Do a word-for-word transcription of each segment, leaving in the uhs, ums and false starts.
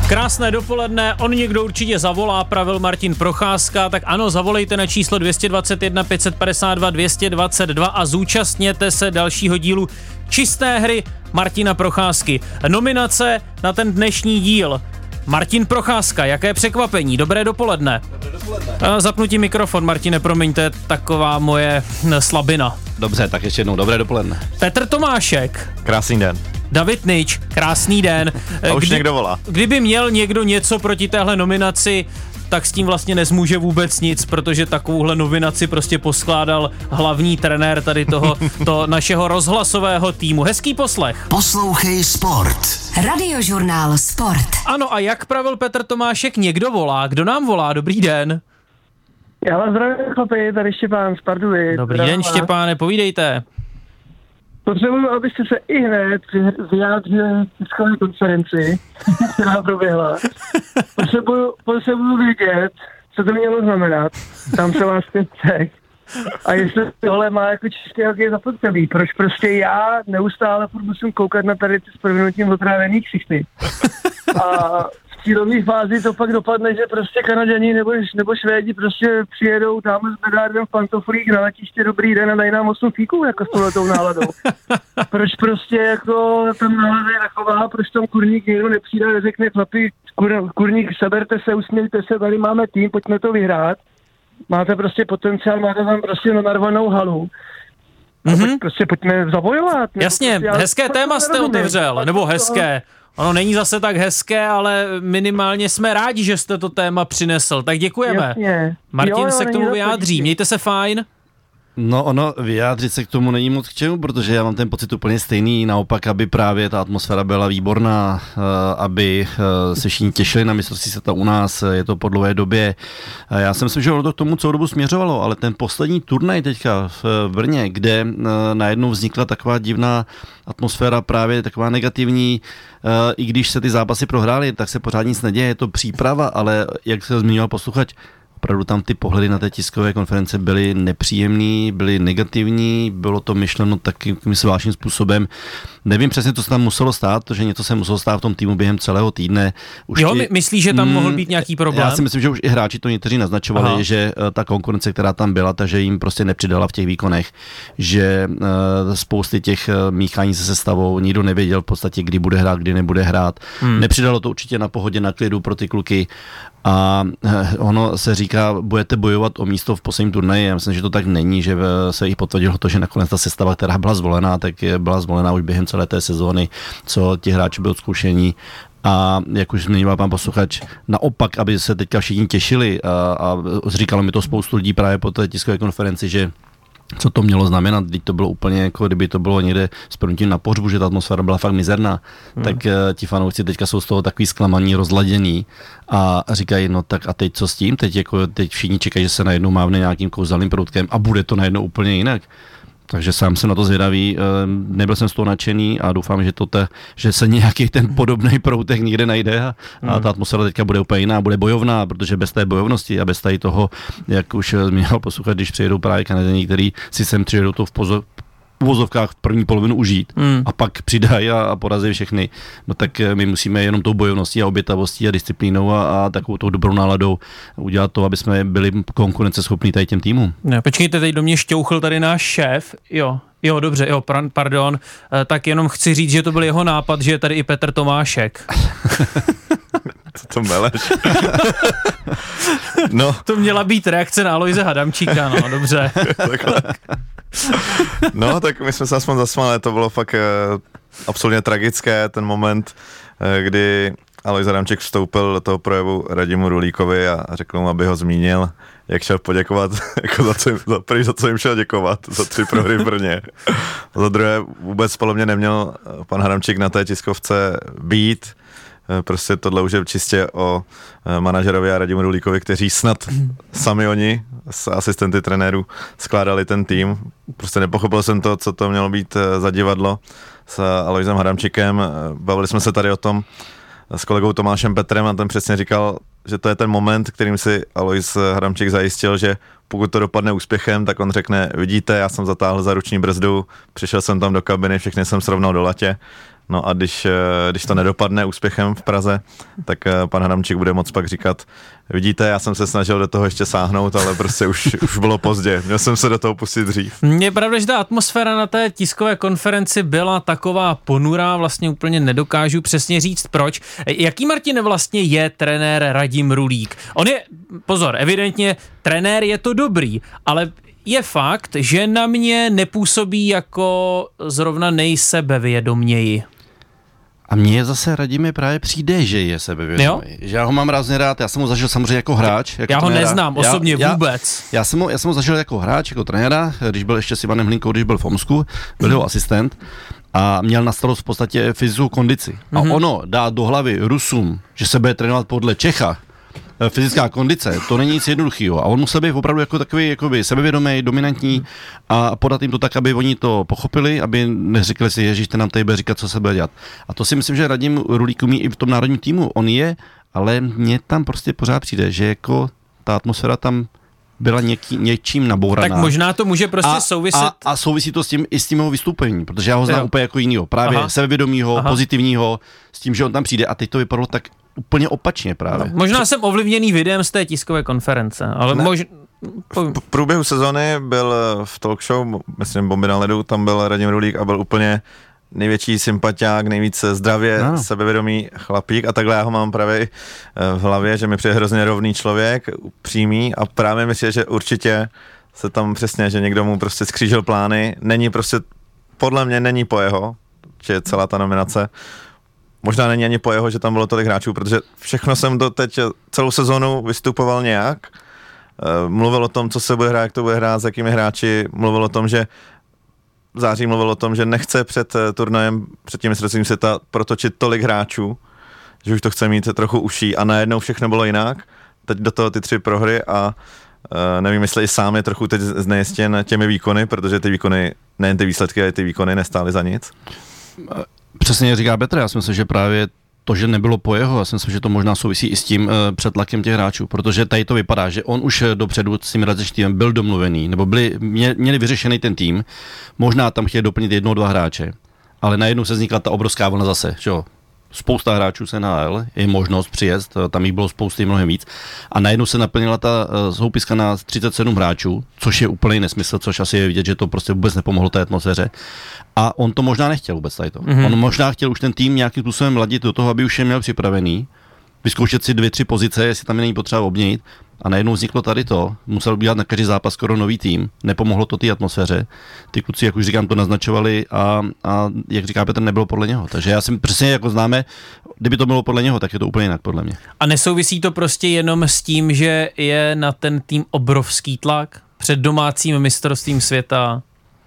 Krásné dopoledne, on někdo určitě zavolá, pravil Martin Procházka, tak ano, zavolejte na číslo dva dvě jedna, pět pět dva, dvě dvacet dva a zúčastněte se dalšího dílu Čisté hry Martina Procházky. Nominace na ten dnešní díl. Martin Procházka, jaké překvapení, dobré dopoledne. Dobré dopoledne. Zapnutí mikrofon, Martine, promiň, to je taková moje slabina. Dobře, tak ještě jednou, dobré dopoledne. Petr Tomášek. Krásný den. David Nič, krásný den. A už Kdy, někdo volá. Kdyby měl někdo něco proti téhle nominaci, tak s tím vlastně nezmůže vůbec nic, protože takovouhle nominaci prostě poskládal hlavní trenér tady toho to našeho rozhlasového týmu. Hezký poslech. Poslouchej Sport. Radiožurnál Sport. Ano, a jak pravil Petr Tomášek, někdo volá. Kdo nám volá? Dobrý den. Já vás zdravím, chlapi, tady Štěpán z Pardubic. Dobrý den, Štěpáne, povídejte. Potřebuji, abyste se i hned vyjádřili v tiskové konferenci, která proběhla. Potřebuji, potřebuji vědět, co to mělo znamenat. Tam se vás teď. A jestli tohle má jako čistý hokej zapotřebí. Proč prostě já neustále furt musím koukat na tady ty s provinutím otrávený ksichty. A v cílové fázi to pak dopadne, že prostě Kanaďani nebo, nebo Švédi prostě přijedou tam s Bedardem v pantoflích na letiště dobrý den a dají nám osm fíků jako s touhletou náladou. Proč prostě jako tam nálada je taková, proč tam kurník někdo nepřijde a neřekne chlapi, kur, kurník, seberte se, usmějte se, tady máme tým, pojďme to vyhrát. Máte prostě potenciál, máte tam prostě narvanou halu. Mm-hmm. Prostě pojďme zabojovat. Jasně, prostě, hezké téma jste otevřel, nebo hezké. Ono není zase tak hezké, ale minimálně jsme rádi, že jste to téma přinesl. Tak děkujeme. Jasně. Martin jo, jo, se k tomu vyjádří. Mějte se fajn. No ono, vyjádřit se k tomu není moc k čemu, protože já mám ten pocit úplně stejný, naopak, aby právě ta atmosféra byla výborná, aby se všichni těšili na mistrovství světa u nás, je to po dlouhé době. Já si myslím, že ono to k tomu celou dobu směřovalo, ale ten poslední turnaj teďka v Brně, kde najednou vznikla taková divná atmosféra, právě taková negativní, i když se ty zápasy prohrály, tak se pořád nic neděje, je to příprava, ale jak se zmiňoval posluchač, opravdu tam ty pohledy na té tiskové konference byly nepříjemný, byly negativní, bylo to myšleno takým zvláštním způsobem. Nevím přesně, co se tam muselo stát, protože něco se muselo stát v tom týmu během celého týdne. Už jo, ty, myslíš, že tam mm, mohl být nějaký problém? Já si myslím, že už i hráči to někteří naznačovali, Aha. že ta konkurence, která tam byla, takže jim prostě nepřidala v těch výkonech, že uh, spousty těch míchání se sestavou, nikdo nevěděl v podstatě, kdy bude hrát, kdy nebude hrát. Hmm. Nepřidalo to určitě na pohodě, na klidu pro ty kluky. A ono se říká, budete bojovat o místo v posledním turnaji. Já myslím, že to tak není, že se jich potvrdilo to, že nakonec ta sestava, která byla zvolená, tak byla zvolená už během celé té sezóny, co ti hráči byli odzkoušení. A jak už zmiňoval pan posluchač, naopak, aby se teďka všichni těšili a, a říkalo mi to spoustu lidí právě po té tiskové konferenci, že co to mělo znamenat, když to bylo úplně jako kdyby to bylo někde s prvním na pohřbu, že ta atmosféra byla fakt mizerná, hmm. tak uh, ti fanoušci teďka jsou z toho takový zklamaný, rozladění a říkají, no tak a teď co s tím, teď, jako, teď všichni čekají, že se najednou mávne nějakým kouzelným proutkem a bude to najednou úplně jinak. Takže sám jsem na to zvědavý, nebyl jsem z toho nadšený a doufám, že, to te, že se nějaký ten podobný proutek někde najde a, hmm. a ta atmosféra teďka bude úplně jiná, bude bojovná, protože bez té bojovnosti a bez tady toho, jak už zmínil posluchač, když přijedou právě Kanaděni, který si sem přijedou to v pozor, uvozovkách v první polovinu užít hmm. a pak přidají a, a porazí všechny, no tak my musíme jenom tou bojovností a obětavostí a disciplínou a, a takovou tou dobrou náladou udělat to, aby jsme byli konkurenceschopní tady těm týmům. Ne, počkejte, teď do mě šťouchl tady náš šéf, jo, jo, dobře, jo, pardon, tak jenom chci říct, že to byl jeho nápad, že je tady i Petr Tomášek. Co to meleš? No. To měla být reakce na Alojze Hadamčíka, no, dobře. No, tak my jsme se aspoň zasmáli, to bylo fakt uh, absolutně tragické, ten moment, uh, kdy Alojz Hadamčík vstoupil do toho projevu Radimu Rulíkovi a řekl mu, aby ho zmínil, jak šel poděkovat, jako za co, jim, za, prý, za co jim šel děkovat, za tři prohry v Brně. Za druhé vůbec podle mě neměl pan Hadamčík na té tiskovce být. Prostě tohle už je čistě o manažerovi a Radimu Rulíkovi, kteří snad sami oni s asistenty trenérů skládali ten tým. Prostě nepochopil jsem to, co to mělo být za divadlo s Alojzem Hadamčíkem. Bavili jsme se tady o tom s kolegou Tomášem Petrem a ten přesně říkal, že to je ten moment, kterým si Alojz Hadamčík zajistil, že pokud to dopadne úspěchem, tak on řekne, vidíte, já jsem zatáhl za ruční brzdu, přišel jsem tam do kabiny, všechny jsem srovnal do latě No a když, když to nedopadne úspěchem v Praze, tak pan Adamčík bude moc pak říkat, vidíte, já jsem se snažil do toho ještě sáhnout, ale prostě už, už bylo pozdě, měl jsem se do toho pustit dřív. Je pravda, že ta atmosféra na té tiskové konferenci byla taková ponurá, vlastně úplně nedokážu přesně říct proč. Jaký, Martin, vlastně je trenér Radim Rulík? On je, pozor, evidentně trenér je to dobrý, ale je fakt, že na mě nepůsobí jako zrovna nejsebevědoměji. A mně zase Radime právě přijde, že je sebevědomý. Že já ho mám hrozně rád, já jsem ho zažil samozřejmě jako hráč. Jako já ho trenéra. neznám osobně já, vůbec. Já, já, jsem ho, já jsem ho zažil jako hráč, jako trenéra, když byl ještě s Ivanem Hlinkou, když byl v Omsku, byl jeho asistent a měl na starost v podstatě fyzickou kondici. A mm-hmm. ono dá do hlavy Rusům, že se bude trénovat podle Čecha, fyzická kondice, to není nic jednoduchého. A on musel být opravdu jako takový jakoby sebevědomý, dominantní a podat jim to tak, aby oni to pochopili, aby neřekli si, ježiš, ten nám tady bude říkat, co se bude dělat. A to si myslím, že Radim Rulík umí i v tom národním týmu. On je, ale mně tam prostě pořád přijde, že jako ta atmosféra tam byla něký, něčím nabouraná. Tak možná to může prostě a, souviset. A, a souvisí to s tím i s tím jeho vystoupení, protože já ho znám jo. úplně jako jinýho. Právě Aha. sebevědomýho, Aha. pozitivního, s tím, že on tam přijde a teď to vypadalo tak úplně opačně právě. No, možná jsem ovlivněný videem z té tiskové konference, ale možná... V průběhu sezony byl v talk show, myslím Bomby na ledu, tam byl Radim Rulík a byl úplně největší sympatiák, nejvíc zdravě no. sebevědomý chlapík a takhle já ho mám právě v hlavě, že mi přijde hrozně rovný člověk, přímý a právě myslím, že určitě se tam přesně, že někdo mu prostě skřížil plány, není prostě, podle mě není po jeho, že celá ta nominace. Možná není ani po jeho, že tam bylo tolik hráčů, protože všechno jsem to teď celou sezonu vystupoval nějak. Mluvil o tom, co se bude hrát, jak to bude hrát, s jakými hráči. Mluvil o tom, že v září mluvil o tom, že nechce před turnajem, před tím mistrovstvím světa protočit tolik hráčů, že už to chce mít trochu uší a najednou všechno bylo jinak. Teď do toho ty tři prohry a nevím, jestli i sám je trochu teď znejistěn těmi výkony, protože ty výkony, nejen ty výsledky, ale ty výkony nestály za nic. Přesně říká Petr, já si myslím, že právě to, že nebylo po jeho, já si myslím, že to možná souvisí i s tím uh, přetlakem těch hráčů, protože tady to vypadá, že on už dopředu s tím realizačním týmem byl domluvený, nebo byli, mě, měli vyřešený ten tým, možná tam chtěli doplnit jednou, dva hráče, ale najednou se vznikla ta obrovská vlna zase, že jo. Spousta hráčů se N H L, je možnost přijet, tam jich bylo spousty, mnohem víc. A najednou se naplnila ta soupiska na třicet sedm hráčů, což je úplný nesmysl, což asi je vidět, že to prostě vůbec nepomohlo té atmosféře. A on to možná nechtěl vůbec tady to. Mm-hmm. On možná chtěl už ten tým nějakým způsobem ladit do toho, aby už je měl připravený, vyzkoušet si dvě, tři pozice, jestli tam není potřeba obměnit. A najednou vzniklo tady to, musel udělat na každý zápas skoro nový tým, nepomohlo to té atmosféře. Ty kluci, jak už říkám, to naznačovali a, a jak říká Petr, nebylo podle něho. Takže já si přesně jako známe, kdyby to bylo podle něho, tak je to úplně jinak podle mě. A nesouvisí to prostě jenom s tím, že je na ten tým obrovský tlak před domácím mistrovstvím světa?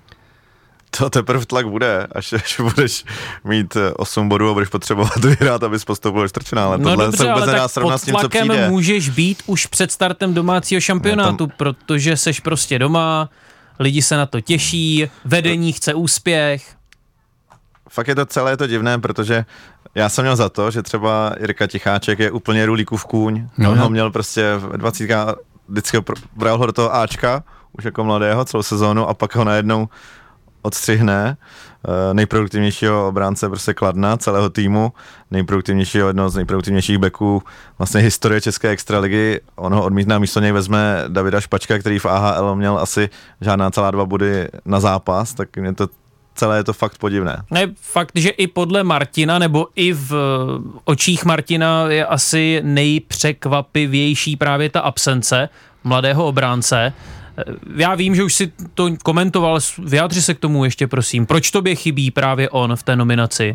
To teprve tlak bude, až, až budeš mít osm bodů a budeš potřebovat vyhrát, abys postoupil do čtvrtfinále. No Tohle dobře, se vůbec ale nedá tak srovnat pod s tím, co tlakem přijde. můžeš být už před startem domácího šampionátu, tam... protože seš prostě doma, lidi se na to těší, vedení chce úspěch. Fakt je to celé je to divné, protože já jsem měl za to, že třeba Jirka Ticháček je úplně Rulíkův kůň. No, on ho měl prostě v dvacítka, vždycky ho bral ho do toho Ačka, už jako mladého celou sezónu a pak ho najednou odstřihne nejproduktivnějšího obránce prostě Kladna, celého týmu, nejproduktivnějšího, jednoho z nejproduktivnějších backů vlastně historie České extraligy. On ho odmítne, místo něj vezme Davida Špačka, který v A H L měl asi žádná celá dva body na zápas, tak mě to celé je to fakt podivné. Ne, fakt, že i podle Martina, nebo i v očích Martina je asi nejpřekvapivější právě ta absence mladého obránce. Já vím, že už si to komentoval, vyjádři se k tomu ještě prosím. Proč tobě chybí právě on v té nominaci?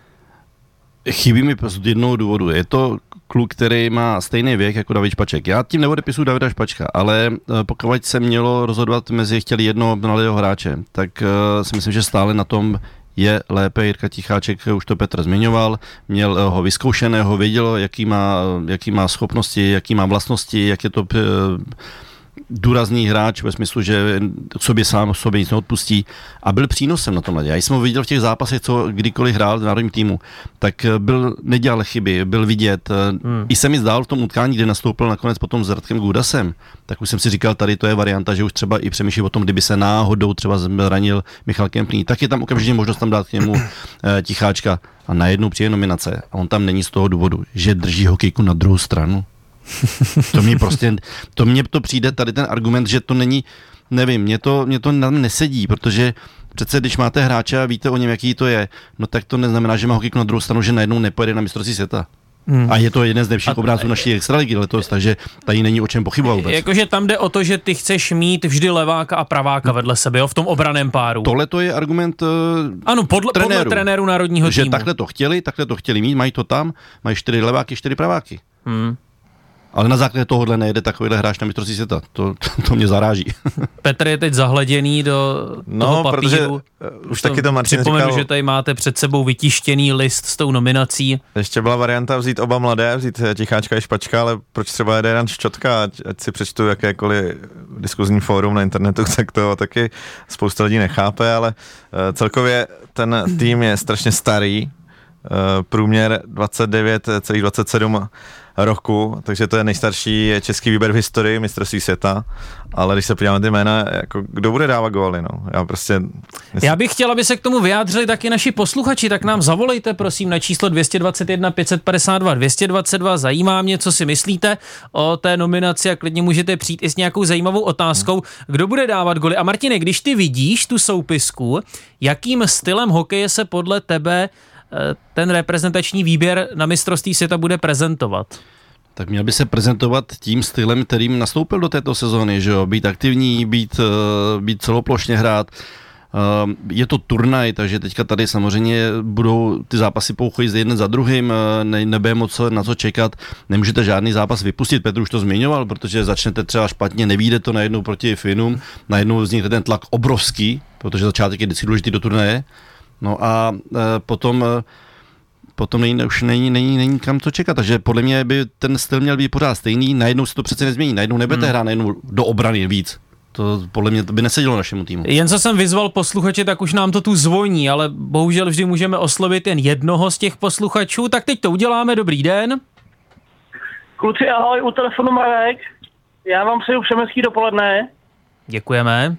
Chybí mi z jednoho důvodu. Je to kluk, který má stejný věk jako David Špaček. Já tím neodepisuju Davida Špačka, ale pokud se mělo rozhodovat mezi chtěli jednoho mladého hráče, tak uh, si myslím, že stále na tom je lépe. Jirka Ticháček, už to Petr zmiňoval, měl ho vyzkoušeného, věděl, jaký má, jaký má schopnosti, jaký má vlastnosti, jak je to... Uh, důrazný hráč ve smyslu, že k sobě sám sobě nic neodpustí a byl přínosem na tom ledě. Já jsem ho viděl v těch zápasech, co kdykoliv hrál v národním týmu, tak byl, nedělal chyby, byl vidět. Hmm. I se mi zdál v tom utkání, kdy nastoupil nakonec potom s Radkem Gudasem, tak už jsem si říkal, tady to je varianta, že už třeba i přemýšlí o tom, kdyby se náhodou třeba zranil Michal Kempný, tak je tam okamžitě možnost tam dát k němu e, Ticháčka a najednou přijde nominace a on tam není z toho důvodu, že drží hokejku na druhou stranu. To mě prostě, to mně to přijde tady ten argument, že to není, nevím, mě to, mě to nesedí, protože přece když máte hráče a víte o něm, jaký to je, no tak to neznamená, že má hokejku na druhou stranu, že najednou nepojede na mistrovství světa. Hmm. A je to jeden z nejlepších obrázků naší extraligy letos, takže tady není o čem pochybovat vůbec. Jakože tam jde o to, že ty chceš mít vždy leváka a praváka vedle sebe, jo, v tom obraném páru. Tohle to je argument uh, ano, podle, trenéru, podle trenéru národního že týmu. Takhle to chtěli, takhle to chtěli mít, mají to tam, mají čtyři leváky, čtyři praváky. Hmm. Ale na základě tohohle nejede takovýhle hráč na mistrovství světa. To, to, to mě zaráží. Petr je teď zahleděný do no, toho papíru. Protože už taky to Martin připomenu, říkal, že tady máte před sebou vytištěný list s tou nominací. Ještě byla varianta vzít oba mladé, vzít Ticháčka i Špačka, ale proč třeba jede Jan Ščotka, ať, ať si přečtu jakékoliv diskuzní fórum na internetu, tak to taky spousta lidí nechápe, ale uh, celkově ten tým je strašně starý, uh, průměr dvacet devět celá dvacet sedm roku, takže to je nejstarší český výběr v historii mistrovství světa, ale když se podíváme ty jména, jako kdo bude dávat góly, no, já prostě... Myslím... Já bych chtěl, aby se k tomu vyjádřili taky naši posluchači, tak nám zavolejte prosím na číslo dvě stě dvacet jedna pět set padesát dva dvě stě dvacet dva, zajímá mě, co si myslíte o té nominaci a klidně můžete přijít i s nějakou zajímavou otázkou, kdo bude dávat góly. A Martine, když ty vidíš tu soupisku, jakým stylem hokeje se podle tebe ten reprezentační výběr na mistrovství světa bude prezentovat? Tak měl by se prezentovat tím stylem, kterým nastoupil do této sezóny, že jo? Být aktivní, být, být celoplošně hrát. Je to turnaj, takže teďka tady samozřejmě budou ty zápasy pouchodit jeden za druhým, ne, nebude moc na co čekat, nemůžete žádný zápas vypustit, Petr už to zmiňoval, protože začnete třeba špatně, nevíde to najednou proti Finům, najednou vznikne ten tlak obrovský, protože začátek je vždycky důležitý do turnaje. No a e, potom, e, potom není, už není, není, není kam to čekat, takže podle mě by ten styl měl být pořád stejný, najednou se to přece nezmění, najednou nebudete hmm. hrát najednou do obrany víc. To podle mě to by nesedělo našemu týmu. Jen co jsem vyzval posluchače, tak už nám to tu zvoní, ale bohužel vždy můžeme oslovit jen jednoho z těch posluchačů, tak teď to uděláme, dobrý den. Kluci, ahoj, u telefonu Marek, já vám přeju všem dopoledne. Děkujeme.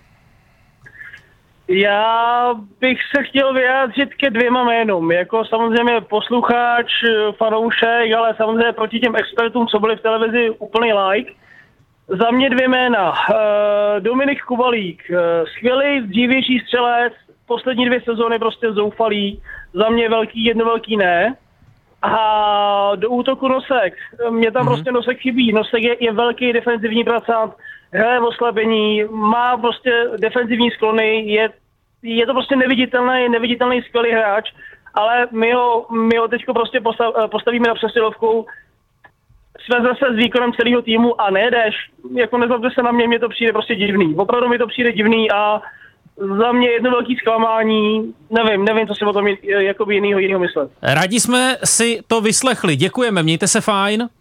Já bych se chtěl vyjádřit ke dvěma jménům, jako samozřejmě posluchač, fanoušek, ale samozřejmě proti těm expertům, co byli v televizi, úplný like. Za mě dvě jména. Dominik Kubalík, skvělý, dřívější střelec, poslední dvě sezóny prostě zoufalý, za mě velký, jedno velký ne. A do útoku Nosek, mě tam mm-hmm. prostě Nosek chybí, Nosek je, je velký defenzivní pracant, hraje v oslabení, má prostě defenzivní sklony, je, je to prostě neviditelný, neviditelný skvělý hráč, ale my ho, my ho teďko prostě postav, postavíme na přesilovku, svezme se s výkonem celého týmu a nejedeš, jako nezlobte se na mě, mě to přijde prostě divný, opravdu mi to přijde divný a za mě jedno velký zklamání, nevím, nevím, co si o tom jakoby jinýho, jinýho myslet. Rádi jsme si to vyslechli, děkujeme, mějte se fajn.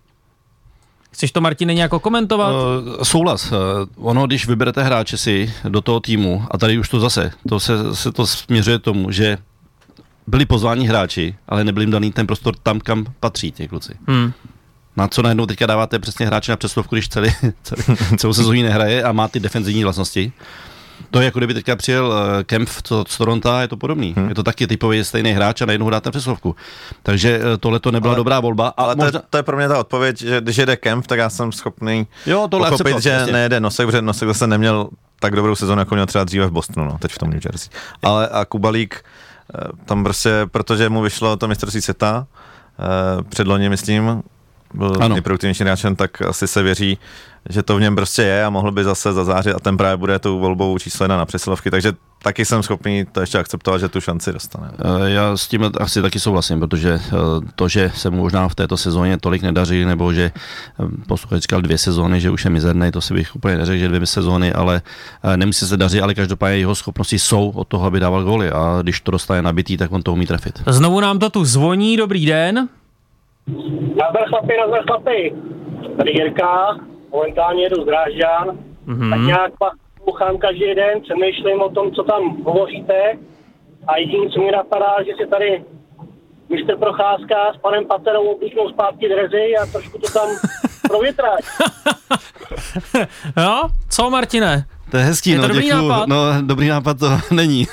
Chceš to, Martine, nějak komentovat? Uh, souhlas. Uh, ono, když vyberete hráče si do toho týmu, a tady už to zase, to se, se to směřuje tomu, že byli pozváni hráči, ale nebyl jim daný ten prostor tam, kam patří ty kluci. Hmm. Na co najednou teďka dáváte přesně hráče na přesilovku, když celý, celý, celou sezónu nehraje a má ty defenzivní vlastnosti. To je jako kdyby teďka přijel uh, Kempf z Toronto, je to podobný. Hmm. Je to taky typově stejný hráč a najednou hrát na přesilovku. Takže uh, tohle to nebyla ale, dobrá volba. A ale možná... to, je, to je pro mě ta odpověď, že když jede Kempf, tak já jsem schopný jo, pochopit, že vlastně nejede Nosek, protože Nosek zase neměl tak dobrou sezónu, jako měl třeba dříve v Bostonu, no, teď v tom New Jersey. Ale a Kubalík tam prostě, protože mu vyšlo to mistrovství světa, uh, předloni, myslím, byl nejproduktivnější hráčem, tak asi se věří, že to v něm prostě je a mohl by zase zazářit a ten právě bude tou volbou číslo jedna na přesilovky, takže taky jsem schopný to ještě akceptovat, že tu šanci dostane. Já s tím asi taky souhlasím, protože to, že se mu možná v této sezóně tolik nedaří, nebo že posluchač říkal dvě sezóny, že už je mizerný, to si bych úplně neřekl, že dvě sezóny, ale nemusí se dařit, ale každopádně jeho schopnosti jsou od toho, aby dával góly a když to dostane nabitý, tak on to umí trefit. Znovu nám to tu zvoní, dobrý den. Nazdar chlapi, nazdar chlapi. Tady Jirka. momentálně jedu z Drážďan, mm-hmm. tak nějak poslouchám každý den, přemýšlím o tom, co tam hovoříte a jediné, co mi napadá, že si tady mistr Procházka s panem Paterou oblíknou zpátky drezy a trošku to tam provětrať. Jo, co Martine? To je hezký, je to no, dobrý děkuju. nápad? No, dobrý nápad to není.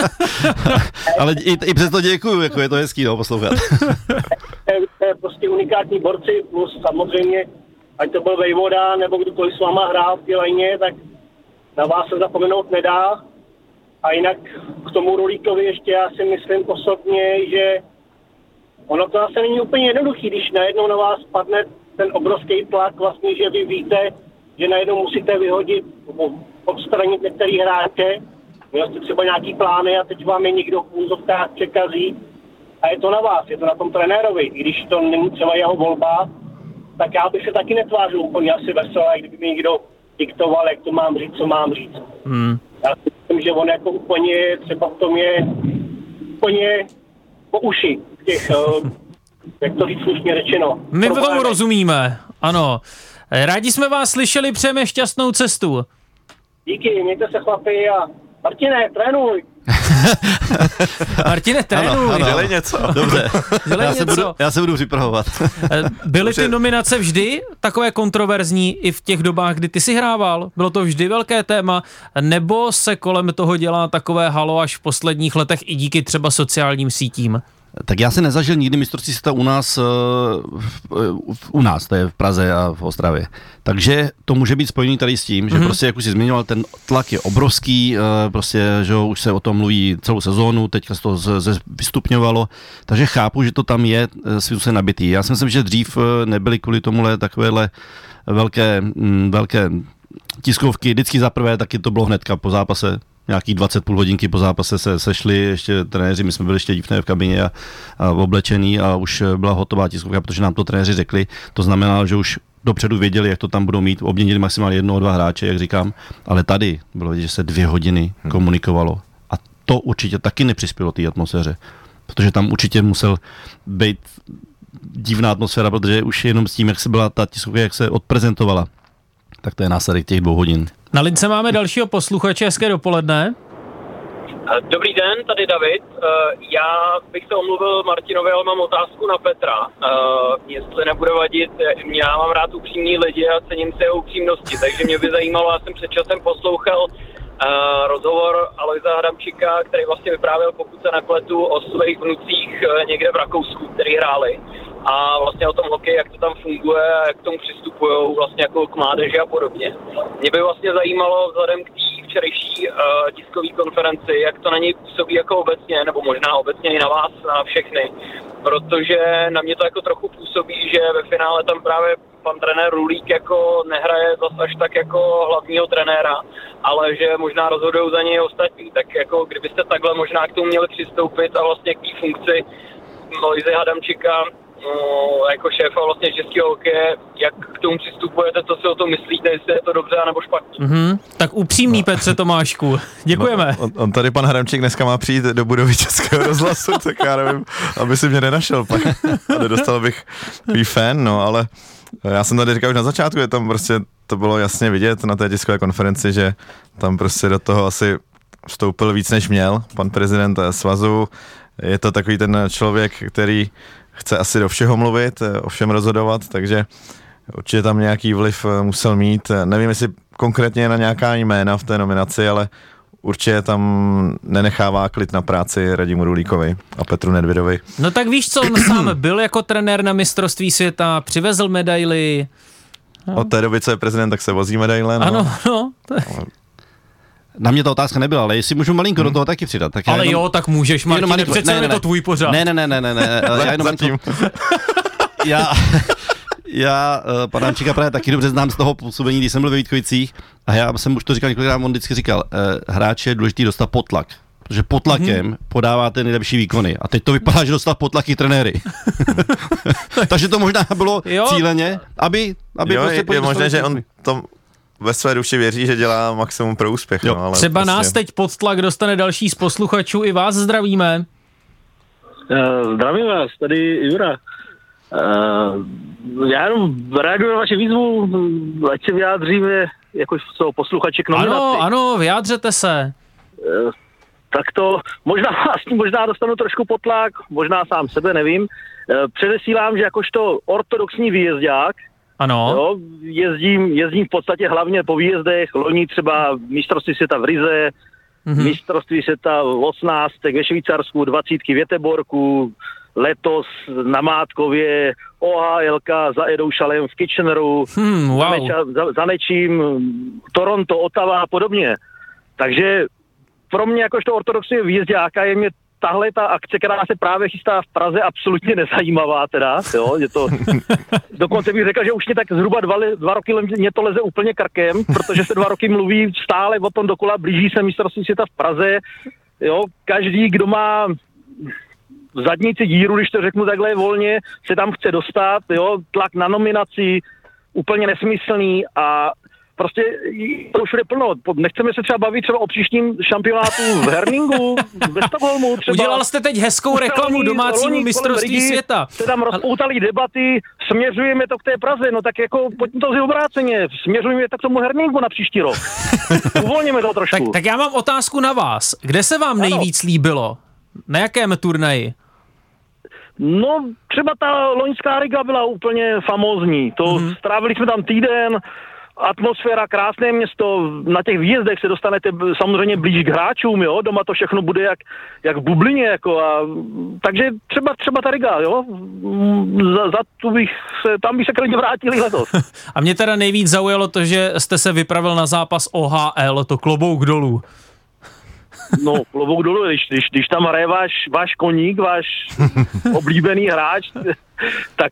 Ale i, i přesto děkuju, jako je to hezký, no, poslouchat. To je, to je prostě unikátní borci, plus samozřejmě, ať to byl Vejvoda, nebo kdokoliv s váma hrál v té lajně, tak na vás se zapomenout nedá. A jinak k tomu Rulíkovi ještě já si myslím osobně, že ono to zase není úplně jednoduchý, když najednou na vás padne ten obrovský tlak, vlastně, že vy víte, že najednou musíte vyhodit, odstranit některý hráče, měl jste třeba nějaký plány a teď vám je někdo v úzovkách překazí a je to na vás, je to na tom trenérovi. I když to není třeba jeho volba, tak já bych se taky netvářil úplně asi veselé, kdyby mi někdo diktoval, jak to mám říct, co mám říct. Hmm. Já si myslím, že on jako úplně třeba v tom je úplně po uši těch, jak to říct slušně řečeno. My tomu rozumíme, ano. Rádi jsme vás slyšeli, přejeme šťastnou cestu. Díky, mějte se chlapi a Martine, trénuj. Martine, trénuj. Ano, ano. Dělej něco. Dobře, Dělej já, něco. se budu, já se budu připravovat. Byly ty nominace vždy takové kontroverzní i v těch dobách, kdy ty si hrával? Bylo to vždy velké téma? Nebo se kolem toho dělá takové halo až v posledních letech i díky třeba sociálním sítím? Tak já se nezažil nikdy mistrovství světa u nás, u nás, to je v Praze a v Ostravě. Takže to může být spojený tady s tím, že mm-hmm. prostě, jak už jsi zmiňoval, ten tlak je obrovský, prostě, že už se o tom mluví celou sezónu, teďka se to z, z, vystupňovalo, takže chápu, že to tam je svým se nabitý. Já si myslím, že dřív nebyly kvůli tomuhle takovéhle velké, velké tiskovky, vždycky zaprvé taky to bylo hnedka po zápase. Nějakých dvacet půl hodinky po zápase se sešli ještě trenéři, my jsme byli ještě divné v kabině a, a oblečení a už byla hotová tiskovka, protože nám to trenéři řekli. To znamená, že už dopředu věděli, jak to tam budou mít, obměnili maximálně jednoho, dva hráče, jak říkám, ale tady bylo vidět, že se dvě hodiny komunikovalo a to určitě taky nepřispělo té atmosféře, protože tam určitě musel být divná atmosféra, protože už jenom s tím, jak se byla ta tiskovka, jak se odprezentovala, tak to je následek těch dvou hodin. Na lince máme dalšího posluchače, hezké dopoledne. Dobrý den, tady David. Já bych se omluvil Martinovi, ale mám otázku na Petra. Jestli nebude vadit, já mám rád upřímný lidi a cením se jeho upřímnosti, takže mě by zajímalo, já jsem před časem poslouchal rozhovor Alojza Adamčíka, který vlastně vyprávěl, pokud se nepletu, o svých vnucích někde v Rakousku, který hráli. A vlastně o tom hokeji, jak to tam funguje a jak k tomu přistupují vlastně jako k mládeži a podobně. Mě by vlastně zajímalo vzhledem k té včerejší uh, tiskové konferenci, jak to na něj působí jako obecně, nebo možná obecně i na vás, na všechny. Protože na mě to jako trochu působí, že ve finále tam právě pan trenér Rulík jako nehraje zas až tak jako hlavního trenéra, ale že možná rozhodují za něj ostatní. Tak jako kdybyste takhle možná k tomu měli přistoupit a vlastně k té funkci Alojzy Adamčíka no, jako šéfa vlastně českého hokeje, jak k tomu přistupujete, co si o tom myslíte, jestli je to dobře nebo špatně. Mm-hmm. Tak upřímný no. Petře Tomášku, děkujeme. No, on, on tady pan Hramčík dneska má přijít do budovy Českého rozhlasu, tak já nevím, aby si mě nenašel pak, ale dostal bych tvý fan, no, ale já jsem tady říkal už na začátku, že tam prostě to bylo jasně vidět na té tiskové konferenci, že tam prostě do toho asi vstoupil víc než měl pan prezident svazu. Je to takový ten člověk, který chce asi do všeho mluvit, o všem rozhodovat, takže určitě tam nějaký vliv musel mít. Nevím, jestli konkrétně na nějaká jména v té nominaci, ale určitě tam nenechává klid na práci Radimu Rulíkovi a Petru Nedvědovi. No tak víš co, on sám byl jako trenér na mistrovství světa, přivezl medaily. No. Od té doby, co je prezident, tak se vozí medaile. No. Ano, no. To je... Na mě ta otázka nebyla, ale jestli můžu malinko hmm. do toho taky přidat. Tak ale jenom, jo, tak můžeš, Martine, přece ne, ne, je to tvůj pořád. Ne, ne, ne, ne, ne, ne. já jenom to, já, já pana Adamčíka právě taky dobře znám z toho působení, když jsem byl ve Vítkovicích a já jsem už to říkal několikrát, on vždycky říkal, eh, hráče je důležitý dostat potlak. Protože pod tlakem hmm. podáváte nejlepší výkony. A teď to vypadá, že dostal potlaky trenéry. Takže to možná bylo jo. cíleně, aby... aby jo, prostě je, je možné, že on to ve své duši věří, že dělá maximum pro úspěch. No, ale třeba prostě... nás teď pod tlak dostane další z posluchačů, i vás zdravíme. Uh, zdravím vás, tady Jura. Uh, já jenom reaguju na vaši výzvu, ať se vyjádříme jako co posluchači k nominaci. Ano, ano, vyjádřete se. Tak to možná, možná dostanu trošku potlak, možná sám sebe, nevím. Předesílám, že jakožto ortodoxní výjezdák, ano. Jo, jezdím, jezdím v podstatě hlavně po výjezdech, loni třeba mistrovství světa v Rize, mm-hmm. mistrovství světa osmnáctek ve Švýcarsku, dvacítky v Göteborgu, letos na Mátkově, O H L K za Edou Šalem v Kitcheneru, hmm, wow. za, neča, za, za nečím, Toronto, Ottawa a podobně. Takže pro mě jakožto ortodoxního výjezďáka je mě tahle ta akce, která se právě chystá v Praze, absolutně nezajímavá teda, jo, je to, dokonce bych řekl, že už mě tak zhruba dva, dva roky mě to leze úplně krkem, protože se dva roky mluví stále o tom dokola, blíží se mistrovství světa v Praze, jo, každý, kdo má v zadnici díru, když to řeknu takhle volně, se tam chce dostat, jo, tlak na nominaci, úplně nesmyslný a prostě to už je plno. Nechceme se třeba bavit třeba o příštím šampionátu v Herningu, ve Stockholmu třeba. Udělal jste teď hezkou reklamu domácímu mistrovství světa. Se tam rozpoutali debaty, směřujeme to k té Praze, no tak jako pojďme to si obráceně, směřujeme to k tomu Herningu na příští rok. Uvolněme to trošku. Tak, tak já mám otázku na vás. Kde se vám ano. nejvíc líbilo? Na jakém turnaji? No, třeba ta loňská Riga byla úplně famózní. To mm-hmm. strávili jsme tam týden, atmosféra, krásné město, na těch výjezdech se dostanete samozřejmě blíž k hráčům, jo, doma to všechno bude jak, jak v bublině, jako a, takže třeba, třeba ta Riga, jo, za, za tu bych se, tam bych se klidně vrátili letos. A mě teda nejvíc zaujalo to, že jste se vypravil na zápas O H L, to klobouk dolů. No, klobouk dolů, když, když, když tam hraje váš, váš koník, váš oblíbený hráč, tak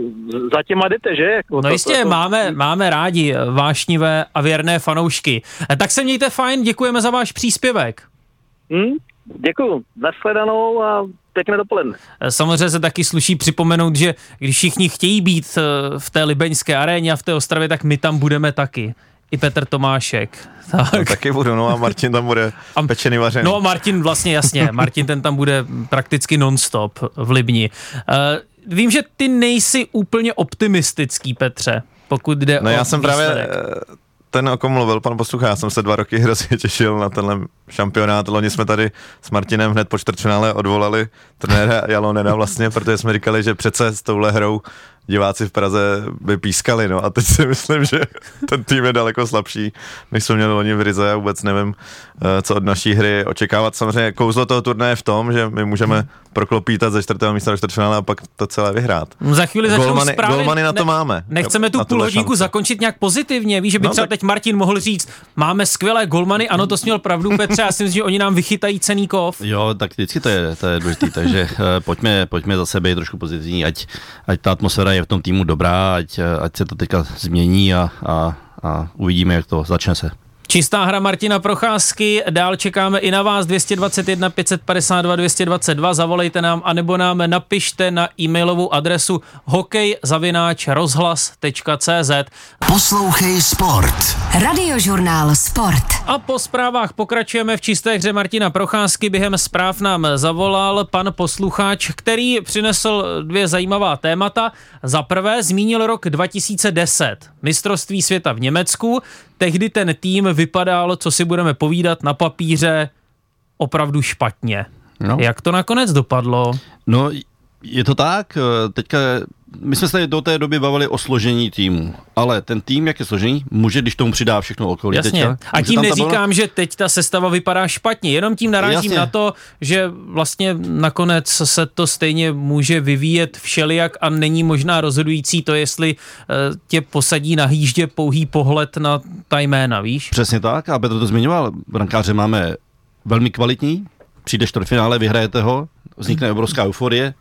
za těma jdete, že? Jako no to, jistě, to, to... Máme, máme rádi vášnivé a věrné fanoušky. Tak se mějte fajn, děkujeme za váš příspěvek. Hmm, děkuju, nashledanou a pěkné dopoledne. Samozřejmě se taky sluší připomenout, že když všichni chtějí být v té libeňské aréně a v té Ostravě, tak my tam budeme taky. I Petr Tomášek. Tak. No, taky budu, no a Martin tam bude a, pečený vařený. No Martin vlastně jasně, Martin ten tam bude prakticky non-stop v Libni. Uh, vím, že ty nejsi úplně optimistický, Petře, pokud jde no, o já jsem výsledek. Právě ten, o kom mluvil pan posluchač, já jsem se dva roky hrozně těšil na tenhle šampionát. Loni jsme tady s Martinem hned po čtvrtfinále odvolali trenéra Jalonena vlastně, protože jsme říkali, že přece s touhle hrou diváci v Praze by pískali, no a teď si myslím, že ten tým je daleko slabší, než jsme měli loni v Rize, já vůbec nevím, co od naší hry očekávat. Samozřejmě kouzlo toho turnaje je v tom, že my můžeme proklopítat ze čtvrtého místa do čtvrtfinále a pak to celé vyhrát. Za chvíli začnou golmany, zprávy. Golmany na to ne, máme. Nechceme tu půl hodinku zakončit nějak pozitivně, víš, že by no, třeba tak... teď Martin mohl říct, máme skvělé golmany, ano, to jsi měl pravdu, Petře, já si myslím, že oni nám vychytají cenný kov. Jo, tak vždycky to je, to je důležité, takže uh, pojďme, pojďme za sebe trošku pozitivní, ať, ať ta atmosféra je v tom týmu dobrá, ať, ať se to teďka změní a, a, a uvidíme, jak to začne se. Čistá hra Martina Procházky, dál čekáme i na vás dvě stě dvacet jedna pět set padesát dva dvě stě dvacet dva, zavolejte nám anebo nám napište na e-mailovou adresu hokej zavináč rozhlas tečka cé zet. Poslouchej Sport. Radiožurnál Sport. A po zprávách pokračujeme v čisté hře Martina Procházky. Během zpráv nám zavolal pan posluchač, který přinesl dvě zajímavá témata. Za prvé zmínil rok dva tisíce deset, mistrovství světa v Německu. Tehdy ten tým vypadal, co si budeme povídat, na papíře opravdu špatně. No. Jak to nakonec dopadlo? No, je to tak. Teďka my jsme se do té doby bavili o složení týmu, ale ten tým, jak je složený, může, když tomu přidá všechno okolí. Jasně. Teďka, a tím neříkám, tabula... že teď ta sestava vypadá špatně, jenom tím narážím Jasně. na to, že vlastně nakonec se to stejně může vyvíjet všelijak a není možná rozhodující to, jestli uh, tě posadí na hýždě pouhý pohled na ta jména, víš? Přesně tak, a Petr to zmiňoval, brankáře máme velmi kvalitní, přijde čtvrtfinále, vyhrajete ho, vznikne obrovská euforie,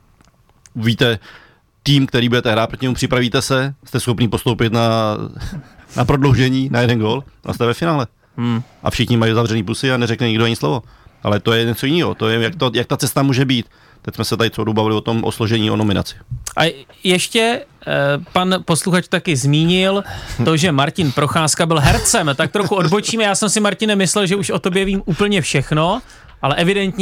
víte, tým, který budete hrát proti němu, připravíte se, jste schopný postoupit na, na prodloužení, na jeden gól a jste ve finále. Hmm. A všichni mají zavřený pusy a neřekne nikdo ani slovo. Ale to je něco jiného, to je, jak, to, jak ta cesta může být. Teď jsme se tady celou dobu bavili o tom o složení, o nominaci. A ještě eh, pan posluchač taky zmínil to, že Martin Procházka byl hercem. Tak trochu odbočíme, já jsem si, Martine, myslel, že už o tobě vím úplně všechno, ale evidentně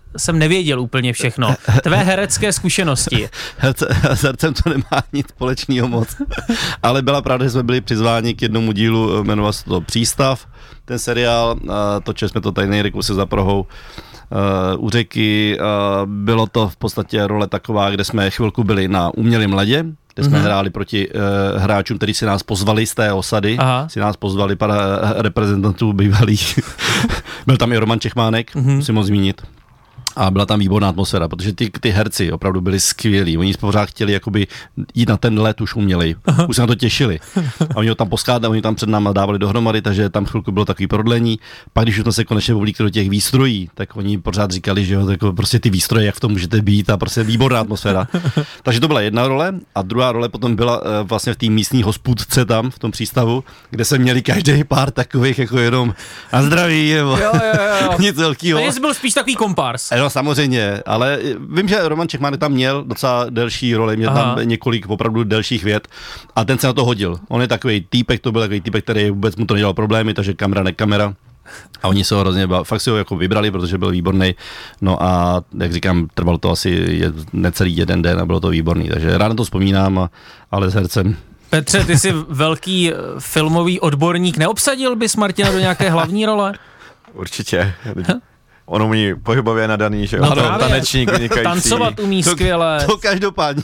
jsem nevěděl úplně všechno. Tvé herecké zkušenosti. S hercem to nemá nic společného moc. Ale byla pravda, že jsme byli přizváni k jednomu dílu, jmenoval se to Přístav, ten seriál, točili jsme to tady nejrychleji se za Prahou. Uh, u řeky, uh, bylo to v podstatě role taková, kde jsme chvilku byli na umělém ledě, kde jsme mm-hmm. hráli proti uh, hráčům, kteří si nás pozvali z té osady, Aha. si nás pozvali pár reprezentantů bývalých. Byl tam i Roman Čechmánek, mm-hmm. musím ho zmínit. A byla tam výborná atmosféra, protože ty, ty herci opravdu byli skvělí. Oni pořád chtěli jakoby jít na ten let, už uměli. Už se na to těšili. A oni ho tam poskládali, oni tam před náma dávali dohromady, takže tam chvilku bylo takový prodlení. Pak když už jsme se konečně povlíkli do těch výstrojí, tak oni pořád říkali, že jo, jako prostě ty výstroje, jak v tom můžete být, a prostě výborná atmosféra. Takže to byla jedna role a druhá role potom byla vlastně v té místní hospůdce tam v tom přístavu, kde se měli každý pár takových jako jenom a zdraví, nebo jo, jo, jo. nic velkýho. Takže byl spíš takový kompárs. No, samozřejmě, ale vím, že Roman Čechmánek tam měl docela delší roli, měl Aha. tam několik opravdu delších vět a ten se na to hodil. On je takový týpek, to byl takový týpek, který vůbec mu to nedělal problémy, takže kamera, ne kamera. A oni se ho hrozně, fakt si ho jako vybrali, protože byl výborný. No a jak říkám, trvalo to asi necelý jeden den a bylo to výborný, takže rád na to vzpomínám, a, ale s hercem. Petře, ty jsi velký filmový odborník, neobsadil bys Martina do nějaké hlavní role? Určitě. On umí pohybově nadaný, že jo? No tanečník vynikající. Tancovat umí skvěle. To, to každopádně.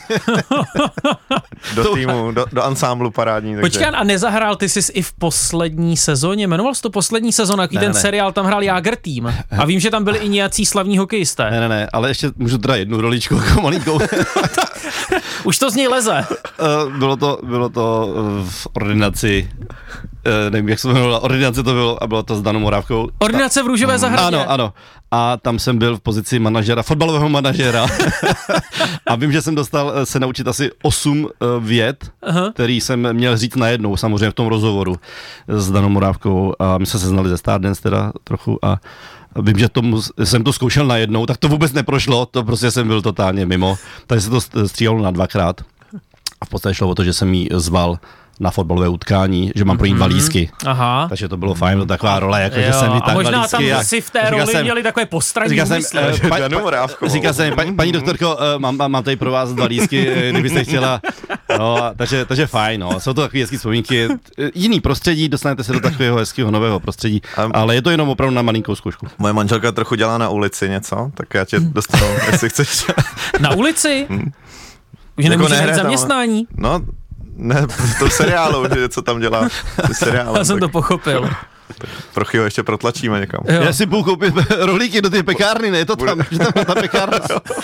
do týmu, do, do ansámblu parádní. Takže... Počkej, a nezahrál ty jsi i v poslední sezóně? Jmenoval jsi to poslední sezóna, jaký ne, ten ne. seriál, tam hrál Jágr tým. A vím, že tam byli i nějací slavní hokejisté. Ne, ne, ne, ale ještě můžu teda jednu roličku, jako malinkou. Už to z něj leze. Bylo to, bylo to v ordinaci, nevím, jak se jmenovala, ordinace to bylo a bylo to s Danou Morávkou. Ordinace v Růžové zahradě. Ano, ano. A tam jsem byl v pozici manažera, fotbalového manažera. A vím, že jsem dostal se naučit asi osm vět, Aha. který jsem měl říct najednou, samozřejmě v tom rozhovoru s Danou Morávkou. A my jsme se znali ze Stardance teda trochu a vím, že tomu, jsem to zkoušel najednou, tak to vůbec neprošlo, to prostě jsem byl totálně mimo. Takže se to stříhalo na dvakrát. A v podstatě šlo o to, že jsem jí zval na fotbalové utkání, že mám pro ní dva lístky. Aha. Takže to bylo fajn, to taková role, jako jo, že jsem vytáhl dva lístky. A možná lístky, tam si v té roli jsem, měli takové postranní úmysly. Říkal jsem, paní, paní doktorko, mám, mám tady pro vás dva lístky, kdybyste chtěla. No, takže, takže fajn, no. Jsou to takové hezké vzpomínky. Jiný prostředí, dostanete se do takového hezkého nového prostředí, ale je to jenom opravdu na malinkou zkoušku. Moje manželka trochu dělá na ulici něco, tak já tě dostanu, jestli chceš. Na ulici? Už jako nemůžeš jít zaměstnání? No, ne, to seriálu, že co tam dělá. Seriálem, já jsem tak... to pochopil. Trochu ho ještě protlačíme někam. Jo. Já si půjdu koupit rohlíky do té pekárny, ne? Je to tam, že tam ta pekárna.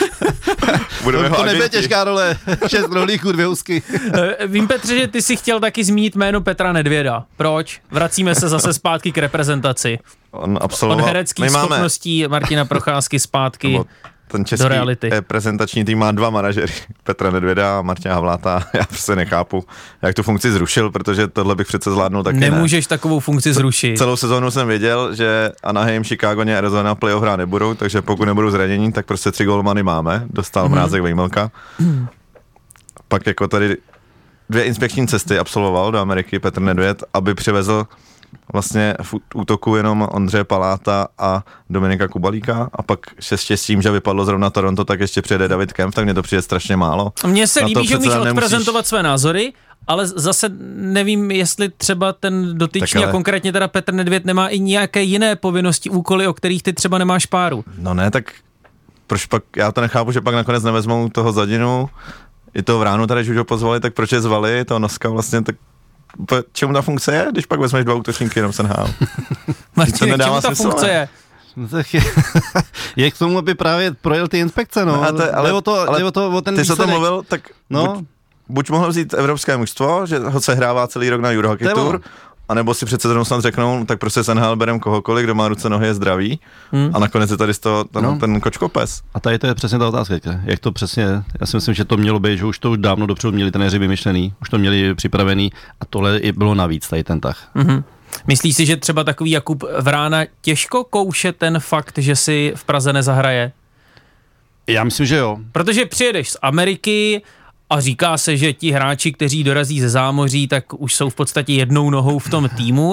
Budeme to, to nebude těžká role. Šest rohlíků, dvě husky. Vím, Petře, že ty si chtěl taky zmínit jméno Petra Nedvěda. Proč? Vracíme se zase zpátky k reprezentaci. On absolvoval. Od hereckých máme... schopností Martina Procházky zpátky. Ten český prezentační tým má dva manažery, Petra Nedvěda a Martina Havláta. Já prostě nechápu, jak tu funkci zrušil, protože tohle bych přece zvládnul taky. Nemůžeš ne. takovou funkci zrušit. Celou sezónu jsem věděl, že Anaheim, Chicago a Arizona playoff hrát nebudou, takže pokud nebudou zranění, tak prostě tři golmany máme. Dostal mm. Mrázek Vejmelka. Mm. Pak jako tady dvě inspekční cesty absolvoval do Ameriky Petr Nedvěd, aby přivezl vlastně v útoku jenom Ondřeje Paláta a Dominika Kubalíka a pak se štěstím, že vypadlo zrovna Toronto, tak ještě přijede David Kempf, tak mně to přijde strašně málo. Mně se líbí, že umíš odprezentovat své názory, ale zase nevím, jestli třeba ten dotyčný ale... a konkrétně teda Petr Nedvěd nemá i nějaké jiné povinnosti, úkoly, o kterých ty třeba nemáš páru. No ne, tak proč pak, já to nechápu, že pak nakonec nevezmou toho Zadinu, i toho Vránu tady, když už ho pozvali, tak proč je zvali, toho Noska vlastně, tak čemu ta funkce je, když pak vezmeš dva útočníky jenom Senhál? Martin, čemu ta funkce je? No tak je, je k tomu, aby právě projel ty inspekce, no. no to, ale, to, ale to, o ten ty jsi to mluvil, tak no. buď, buď mohl vzít evropské mužstvo, že ho sehrává celý rok na Eurohockey Tour, anebo si přece zrovna snad řeknou, tak prostě Senhál berem kohokoliv, kdo má ruce, nohy, je zdravý hmm. a nakonec je tady z toho ten, no. ten kočkopes. A tady to je přesně ta otázka, jak to přesně, já si myslím, že to mělo být, že už to už dávno dopředu měli trenéři vymyšlený, už to měli připravený a tohle i bylo navíc, tady ten tah. Mm-hmm. Myslíš si, že třeba takový Jakub Vrána těžko kouše ten fakt, že si v Praze nezahraje? Já myslím, že jo. Protože přijedeš z Ameriky a říká se, že ti hráči, kteří dorazí ze zámoří, tak už jsou v podstatě jednou nohou v tom týmu.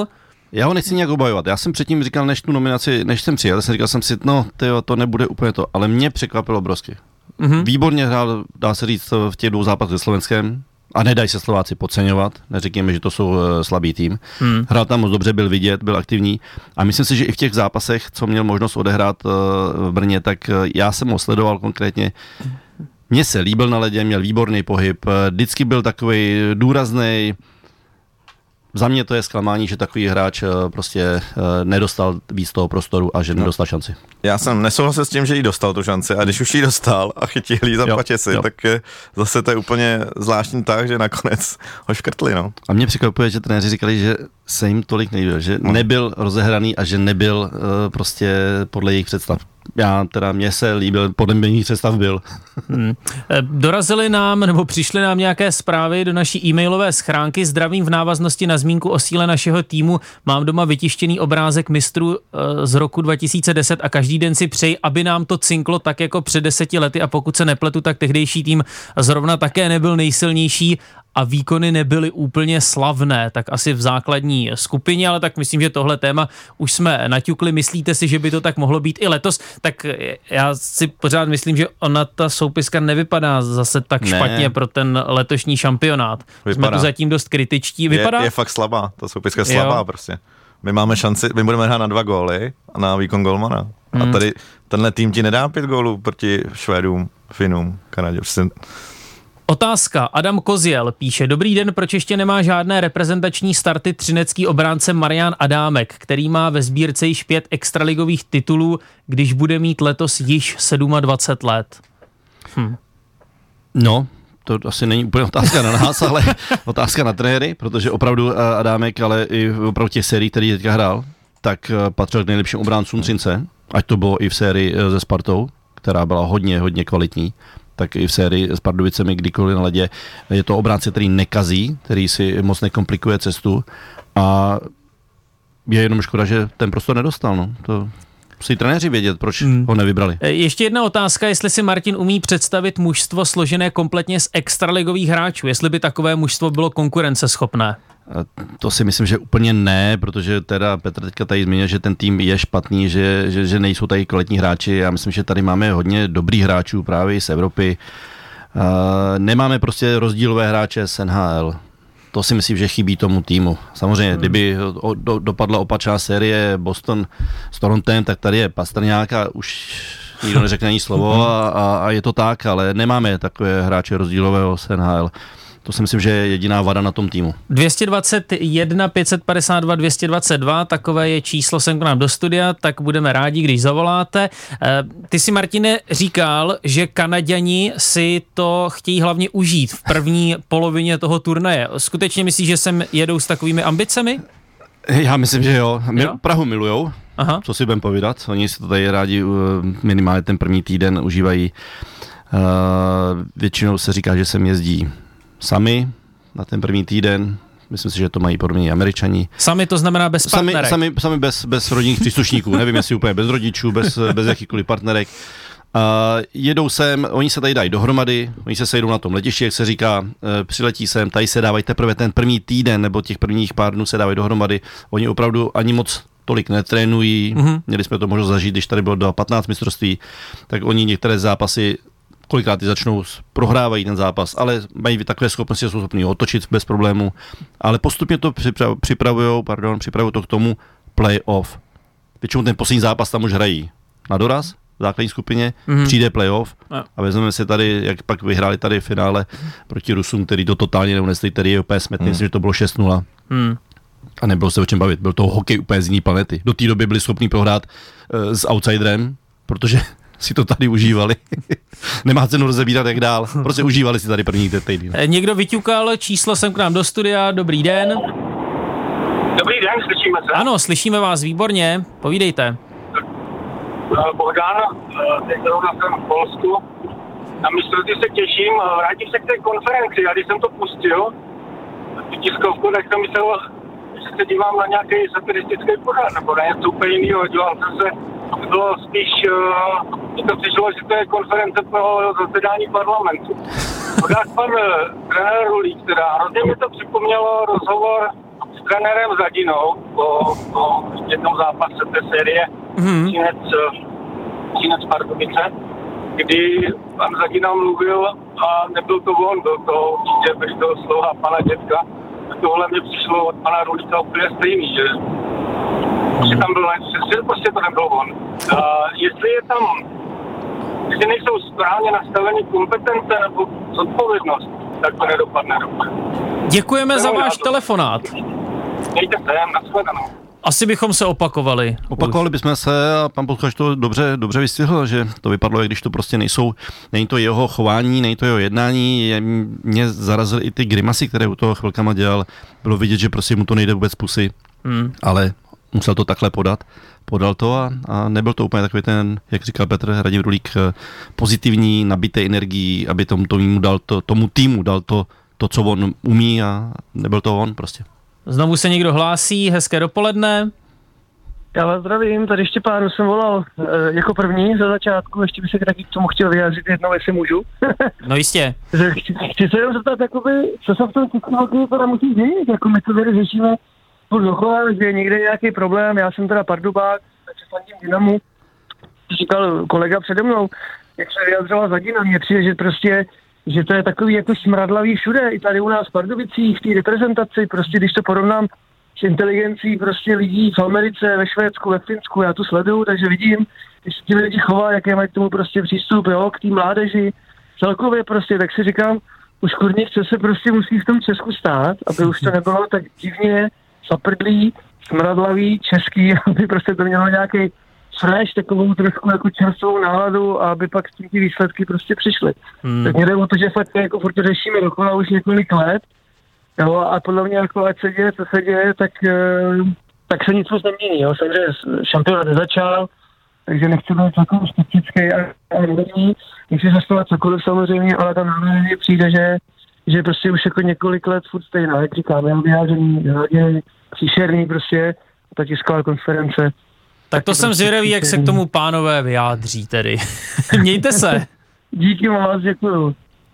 Já ho nechci nějak obhajovat. Já jsem předtím říkal, než tu nominaci, než jsem přijel, jsem říkal jsem si, no, tyjo, to nebude úplně to, ale mě překvapilo obrovsky. Mm-hmm. Výborně hrál, dá se říct, v těch dvou zápasech se Slovenskem a nedají se Slováci podceňovat, neříkejme, že to jsou uh, slabý tým. Mm. Hrál tam moc dobře, byl vidět, byl aktivní a myslím si, že i v těch zápasech, co měl možnost odehrát uh, v Brně, tak uh, já jsem ho sledoval konkrétně. Mně se líbil na ledě, měl výborný pohyb, uh, vždycky byl takový důrazný. Za mě to je zklamání, že takový hráč prostě nedostal víc toho prostoru a že nedostal šanci. Já jsem nesouhlasil s tím, že jí dostal tu šanci a když už jí dostal a chytil jí za patěsi, tak je, zase to je úplně zvláštní tak, že nakonec ho škrtli. No. A mě překvapuje, že trenéři říkali, že se jim tolik nelíbil, že no. nebyl rozehraný a že nebyl uh, prostě podle jejich představ. Já teda, mně se líbil, podle mých představ byl. Hmm. Dorazily nám, nebo přišly nám nějaké zprávy do naší e-mailové schránky. Zdravím v návaznosti na zmínku o síle našeho týmu. Mám doma vytištěný obrázek mistrů z roku dva tisíce deset a každý den si přeji, aby nám to cinklo tak jako před deseti lety a pokud se nepletu, tak tehdejší tým zrovna také nebyl nejsilnější a výkony nebyly úplně slavné, tak asi v základní skupině, ale tak myslím, že tohle téma už jsme naťukli. Myslíte si, že by to tak mohlo být i letos? Tak já si pořád myslím, že ona ta soupiska nevypadá zase tak ne. špatně pro ten letošní šampionát. Vypadá. Jsme tu zatím dost kritičtí. Vypadá? Je, je fakt slabá, ta soupiska je slabá jo. prostě. My máme šanci, my budeme hrát na dva góly a na výkon golmana. Hmm. A tady tenhle tým ti nedá pět gólů proti Švédům, Finům, Kanadě. Otázka. Adam Koziel píše, dobrý den, proč ještě nemá žádné reprezentační starty třinecký obránce Marián Adámek, který má ve sbírce již pět extraligových titulů, když bude mít letos již dvacet sedm let. Hm. No, to asi není úplně otázka na nás, ale otázka na trenéry, protože opravdu Adámek, ale i opravdu těch sérií, který teďka hrál, tak patřil k nejlepším obráncům Třince, ať to bylo i v sérii se Spartou, která byla hodně, hodně kvalitní, tak i v sérii s Pardubicemi kdykoliv na ledě. Je to obránce, který nekazí, který si moc nekomplikuje cestu a je jenom škoda, že ten prostor nedostal. No. To musí trenéři vědět, proč hmm. ho nevybrali. Ještě jedna otázka, jestli si Martin umí představit mužstvo složené kompletně z extraligových hráčů, jestli by takové mužstvo bylo konkurenceschopné. To si myslím, že úplně ne, protože teda Petr teďka tady zmínil, že ten tým je špatný, že, že, že nejsou tady kvalitní hráči. Já myslím, že tady máme hodně dobrých hráčů právě z Evropy. Uh, nemáme prostě rozdílové hráče z N H L. To si myslím, že chybí tomu týmu. Samozřejmě, hmm. kdyby o, do, dopadla opačná série Boston s Torontem, tak tady je Pastrňák a už nikdo neřekne ani slovo a, a, a je to tak, ale nemáme takové hráče rozdílového z N H L. To si myslím, že je jediná vada na tom týmu. dvě stě dvacet jedna, pět set padesát dva, dvě stě dvacet dva, takové je číslo sem k nám do studia, tak budeme rádi, když zavoláte. Ty si, Martine, říkal, že Kanaďani si to chtějí hlavně užít v první polovině toho turnaje. Skutečně myslíš, že sem jedou s takovými ambicemi? Já myslím, že jo. jo? Prahu milujou, Aha. co si budem povídat. Oni si to tady rádi minimálně ten první týden užívají. Většinou se říká, že sem jezdí sami na ten první týden, myslím si, že to mají podobně Američani. Sami to znamená bez partnerek? Sami, sami, sami bez, bez rodinných příslušníků, nevím, jestli úplně bez rodičů, bez, bez jakýchkoliv partnerek. Uh, jedou sem, oni se tady dají dohromady, oni se sejdou na tom letišti, jak se říká, uh, přiletí sem, tady se dávají teprve ten první týden, nebo těch prvních pár dnů se dávají dohromady. Oni opravdu ani moc tolik netrénují, mm-hmm. měli jsme to možnost zažít, když tady bylo do patnáct mistrovství, tak oni některé zápasy kolikrát ty začnou, prohrávají ten zápas, ale mají takové schopnosti, že jsou schopni otočit bez problému, ale postupně to připravují, pardon, připravují to k tomu playoff. Většinou ten poslední zápas tam už hrají na doraz, v základní skupině, mm-hmm. přijde playoff a vezmeme si tady, jak pak vyhráli tady v finále proti Rusům, který to totálně neunesli, který je úplně smetný, mm. myslím, že to bylo šest nula. Mm. A nebylo se o čem bavit, byl to hokej úplně z jiný planety. Do té doby byli schopni prohrát uh, s outsiderem, protože si to tady užívali. Nemá cenu rozebírat, jak dál. Prostě užívali si tady první týden. Někdo vyťukal číslo sem k nám do studia. Dobrý den. Dobrý den, slyšíme se? Ano, slyšíme vás výborně. Povídejte. Bohdán, teď zrovna jsem v Polsku. Na mistrovství se těším. Vrátím se k té konferenci. Já když jsem to pustil, tu tiskovku, tak jsem myslel, že se dívám na nějaký satiristický pořád, nebo na něco úplně jiného. Díval jsem se, to bylo spíš, uh, to přišlo, že to je konference pro zasedání parlamentu. Podák pan trenér Rulík, teda hrozně mi to připomnělo rozhovor s trenérem Zadinou po, po jednom zápase té série mm-hmm. Čínec, Čínec Pardubice, kdy pan Zadina mluvil a nebyl to on, byl to určitě byl to slouha pana dětka. Tohle mě přišlo od pana Rulíka úplně stejný, že prostě tam byl, že prostě to nebyl on. A jestli je tam, jestli nejsou správně nastaveny kompetence nebo zodpovědnost, tak to nedopadne dobře. Děkujeme za váš telefonát. Mějte se, nashledanou. Asi bychom se opakovali. Opakovali bychom se a pan posluchač to dobře, dobře vystihl, že to vypadlo, když to prostě nejsou, není to jeho chování, není to jeho jednání, mě zarazily i ty grimasy, které u toho chvilkama dělal, bylo vidět, že prostě mu to nejde vůbec pusy, hmm. ale musel to takhle podat, podal to a, a nebyl to úplně takový ten, jak říkal Petr Radim Rulík, pozitivní, nabité energií, aby tomu, tomu, dal to, tomu týmu dal to, to, co on umí a nebyl to on prostě. Znovu se někdo hlásí, hezké dopoledne. Já vás zdravím, tady ještě pánu jsem volal e, jako první za začátku, ještě bych se taky k tomu chtěl vyjádřit jednou, jestli můžu. No jistě. chci, chci se jenom zeptat, jakoby, co se v tom psychologii teda musí změnit, jako my to tady řešíme furt dokola, že je někde nějaký problém, já jsem teda Pardubák, takže fandím Dynamu, říkal kolega přede mnou, jak se vyjadřovala Zadina, mně přijde, že prostě že to je takový jako smradlavý všude, i tady u nás v Pardubicích, v té reprezentaci, prostě když to porovnám s inteligencí prostě lidí v Americe, ve Švédsku, ve Finsku, já tu sleduju, takže vidím, když se ti lidi chová, jaké mají k tomu prostě přístup, jo, k té mládeži, celkově prostě, tak si říkám, už kurník, co se prostě musí v tom Česku stát, aby už to nebylo tak divně zaprdlý, smradlavý, český, aby prostě to mělo nějaký fresh, takovou trošku jako čerstvou náladu a aby pak s tím ty výsledky prostě přišly. Hmm. Tak mě jde o to, že fakt jako furt to řešíme dokola už několik let, jo, a podle mě jako ať se děje, co se děje, tak, tak se nic moc nemění, jo. Samozřejmě šampionát nezačal, takže nechci být takový skeptický a nevím, nechci zastavovat cokoliv samozřejmě, ale tam náhodně přijde, že, že prostě už jako několik let furt stejná, jak říkám, já vyjádřený, hodně příšerný prostě, ta tisková konference. Tak to jsem zvědavý, jak se k tomu pánové vyjádří tedy. Mějte se. Díky moc, děkuju.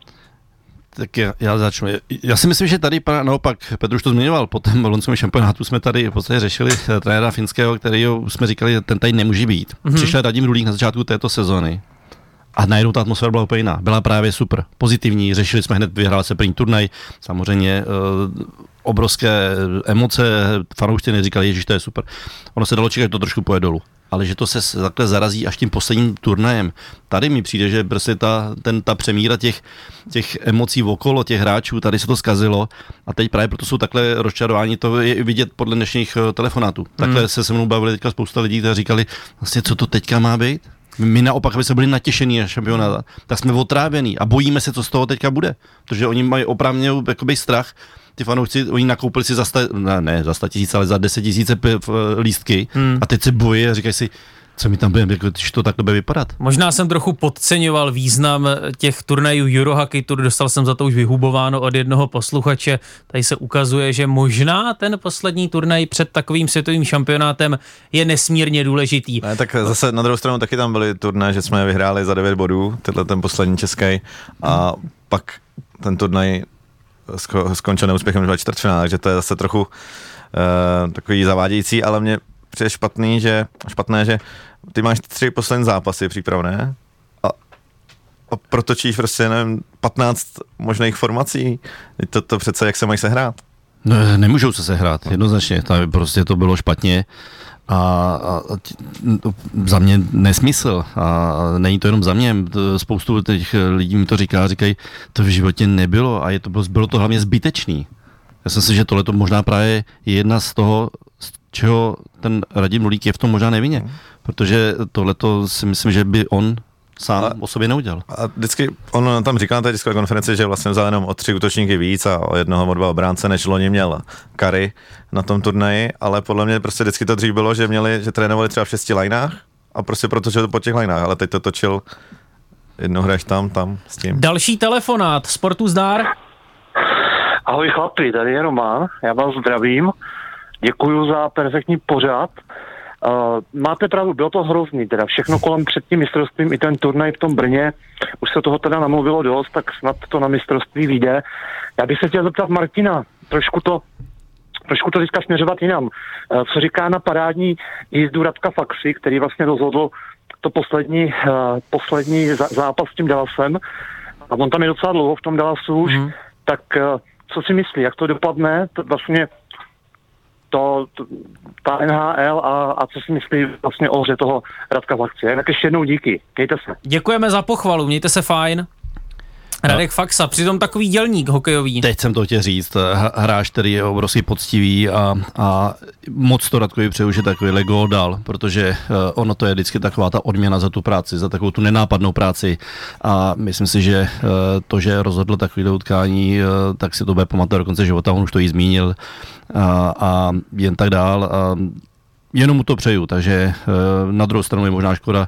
Tak já, já začnu. Já si myslím, že tady naopak, Petr už to zmiňoval, po tom loňském šampionátu jsme tady v podstatě řešili trenéra finského, kterýho jsme říkali, že ten tady nemůže být. Mm-hmm. Přišel Radim Rulík na začátku této sezóny a najednou ta atmosféra byla úplně jiná. Byla právě super, pozitivní, řešili jsme hned, vyhrál se první turnaj, samozřejmě uh, obrovské emoce, fanoušci neříkali, ježiš, to je super. Ono se dalo čekat, že to trošku pojede dolů. Ale že to se takhle zarazí až tím posledním turnajem. Tady mi přijde, že prostě ta, ten, ta přemíra těch, těch emocí okolo těch hráčů, tady se to zkazilo a teď právě proto jsou takhle rozčarováni, to je vidět podle dnešních telefonátů. Takhle hmm. se se mnou bavili teďka spousta lidí, kteří říkali, vlastně co to teďka má být? My naopak, aby jsme byli natěšení na šampionáta, tak jsme otrávení a bojíme se, co z toho teďka bude. Protože oni mají opravdu jakoby strach, ty fanoušci, oni nakoupili si za sta, ne, ne za sta tisíc, ale za deset tisíce lístky hmm. a teď se bojí a říkají si, co mi tam bude, když to takhle bude vypadat. Možná jsem trochu podceňoval význam těch turnajů Eurohockey Tour, dostal jsem za to už vyhubováno od jednoho posluchače. Tady se ukazuje, že možná ten poslední turnaj před takovým světovým šampionátem je nesmírně důležitý. Ne, tak zase na druhou stranu taky tam byly turnaje, že jsme vyhráli za devět bodů, tenhle ten poslední český a hmm. pak ten turnaj skončil neúspěchem ve čtvrtfinále, takže to je zase trochu uh, takový zavádějící, ale mě přijde špatný, že, špatné, že ty máš tři poslední zápasy přípravné a, a protočíš prostě, nevím, patnáct možných formací. To, to přece, jak se mají sehrát? No, nemůžou se sehrát, jednoznačně. Tam prostě to bylo špatně a, a, a za mě nesmysl. A není to jenom za mě. Spoustu těch lidí mi to říká, říkají, to v životě nebylo a je to, bylo to hlavně zbytečný. Já si myslím, že tohle to možná právě je jedna z toho, z čeho ten Radim Rulík je v tom možná nevinně. Protože tohleto si myslím, že by on sám a, o sobě neudělal. A vždycky on tam říkal na té tiskové konferenci, že vlastně vzal jenom o tři útočníky víc a o jednoho o dva obránce, než loni měl Kary na tom turnaji, ale podle mě prostě vždycky to dřív bylo, že měli, že trénovali třeba v šesti lineách a prostě protože to po těch lineách, ale teď to točil jednou hraješ tam, tam s tím. Další telefonát, Sportu zdár. Ahoj chlapi, tady je Roman, já vás zdravím, děkuju za perfektní pořad. Uh, máte pravdu, bylo to hrozný, teda všechno kolem před tím mistrovstvím, i ten turnaj v tom Brně, už se toho teda namluvilo dost, tak snad to na mistrovství vyjde. Já bych se chtěl zeptat Martina, trošku to trošku to teďka směřovat jinam. Co říká na parádní jízdu Radka Faxy, který vlastně rozhodl to poslední, uh, poslední zápas s tím Dallasem, a on tam je docela dlouho v tom Dallasu už, mm. tak uh, co si myslí, jak to dopadne, to vlastně to, to ta N H L a, a co si myslí vlastně o hře toho Radka Faxy. Tak ještě jednou díky, mějte se. Děkujeme za pochvalu, mějte se fajn. Radek no. Faxa, přitom takový dělník hokejový. Teď jsem to chtěl říct, hráč, který je obrovský poctivý a, a moc to Radkovi přeju, že takovýhle gól dal, protože ono to je vždycky taková ta odměna za tu práci, za takovou tu nenápadnou práci a myslím si, že to, že rozhodl takovýhle utkání, tak si to bude pamatovat do konce života, on už to jí zmínil a, a jen tak dál a jenom mu to přeju, takže na druhou stranu je možná škoda,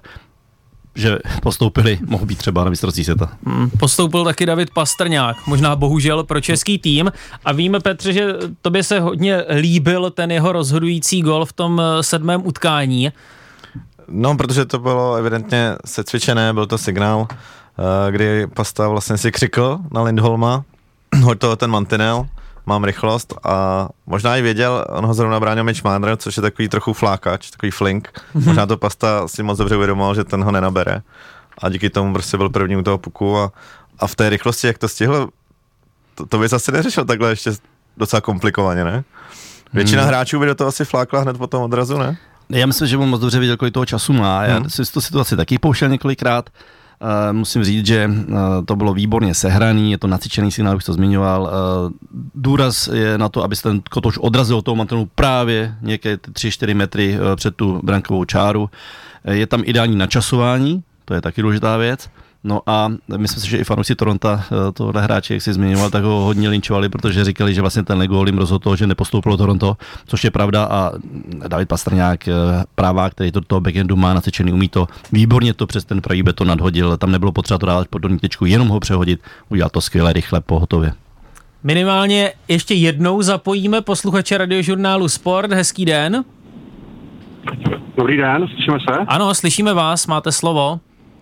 že postoupili, mohl být třeba na mistrovství světa. Hmm, postoupil taky David Pastrňák, možná bohužel pro český tým. A víme, Petře, že tobě se hodně líbil ten jeho rozhodující gol v tom sedmém utkání. No, protože to bylo evidentně secvičené, byl to signál, kdy Pasta vlastně si křikl na Lindholma, hoď to ten mantinel, mám rychlost a možná i věděl, on ho zrovna bránil Mitch Marner, což je takový trochu flákač, takový flink. Mm-hmm. Možná to Pasta si moc dobře uvědomil, že ten ho nenabere a díky tomu prostě byl první u toho puku a, a v té rychlosti, jak to stihl, to, to bys asi neřešil takhle ještě docela komplikovaně, ne? Většina hmm. hráčů by do toho asi flákla hned po tom odrazu, ne? Já myslím, že on moc dobře věděl, kolik toho času má. Já hmm. si tu situaci taky pouštěl několikrát. Uh, musím říct, že uh, to bylo výborně sehraný, je to nacvičený signál, už to zmiňoval. Uh, důraz je na to, aby se ten kotoč odrazil od toho mantelu právě někde tři čtyři metry uh, před tu brankovou čáru. Uh, je tam ideální načasování, to je taky důležitá věc. No a myslím si, že i fanoušci Toronto, tohle hráče, jak jsi zmiňoval, tak ho hodně linčovali, protože říkali, že vlastně ten gól jim rozhodl toho, že nepostoupilo Toronto, což je pravda a David Pastrňák, právák, který to do toho backendu má nacvičený, umí to, výborně to přes ten pravý beton nadhodil, tam nebylo potřeba to dávat pod dolní tečku, jenom ho přehodit, udělal to skvěle, rychle, pohotově. Minimálně ještě jednou zapojíme posluchače Radiožurnálu Sport, hezký den. Dobrý den, slyšíme se? Ano, slyšíme vás, máte slovo.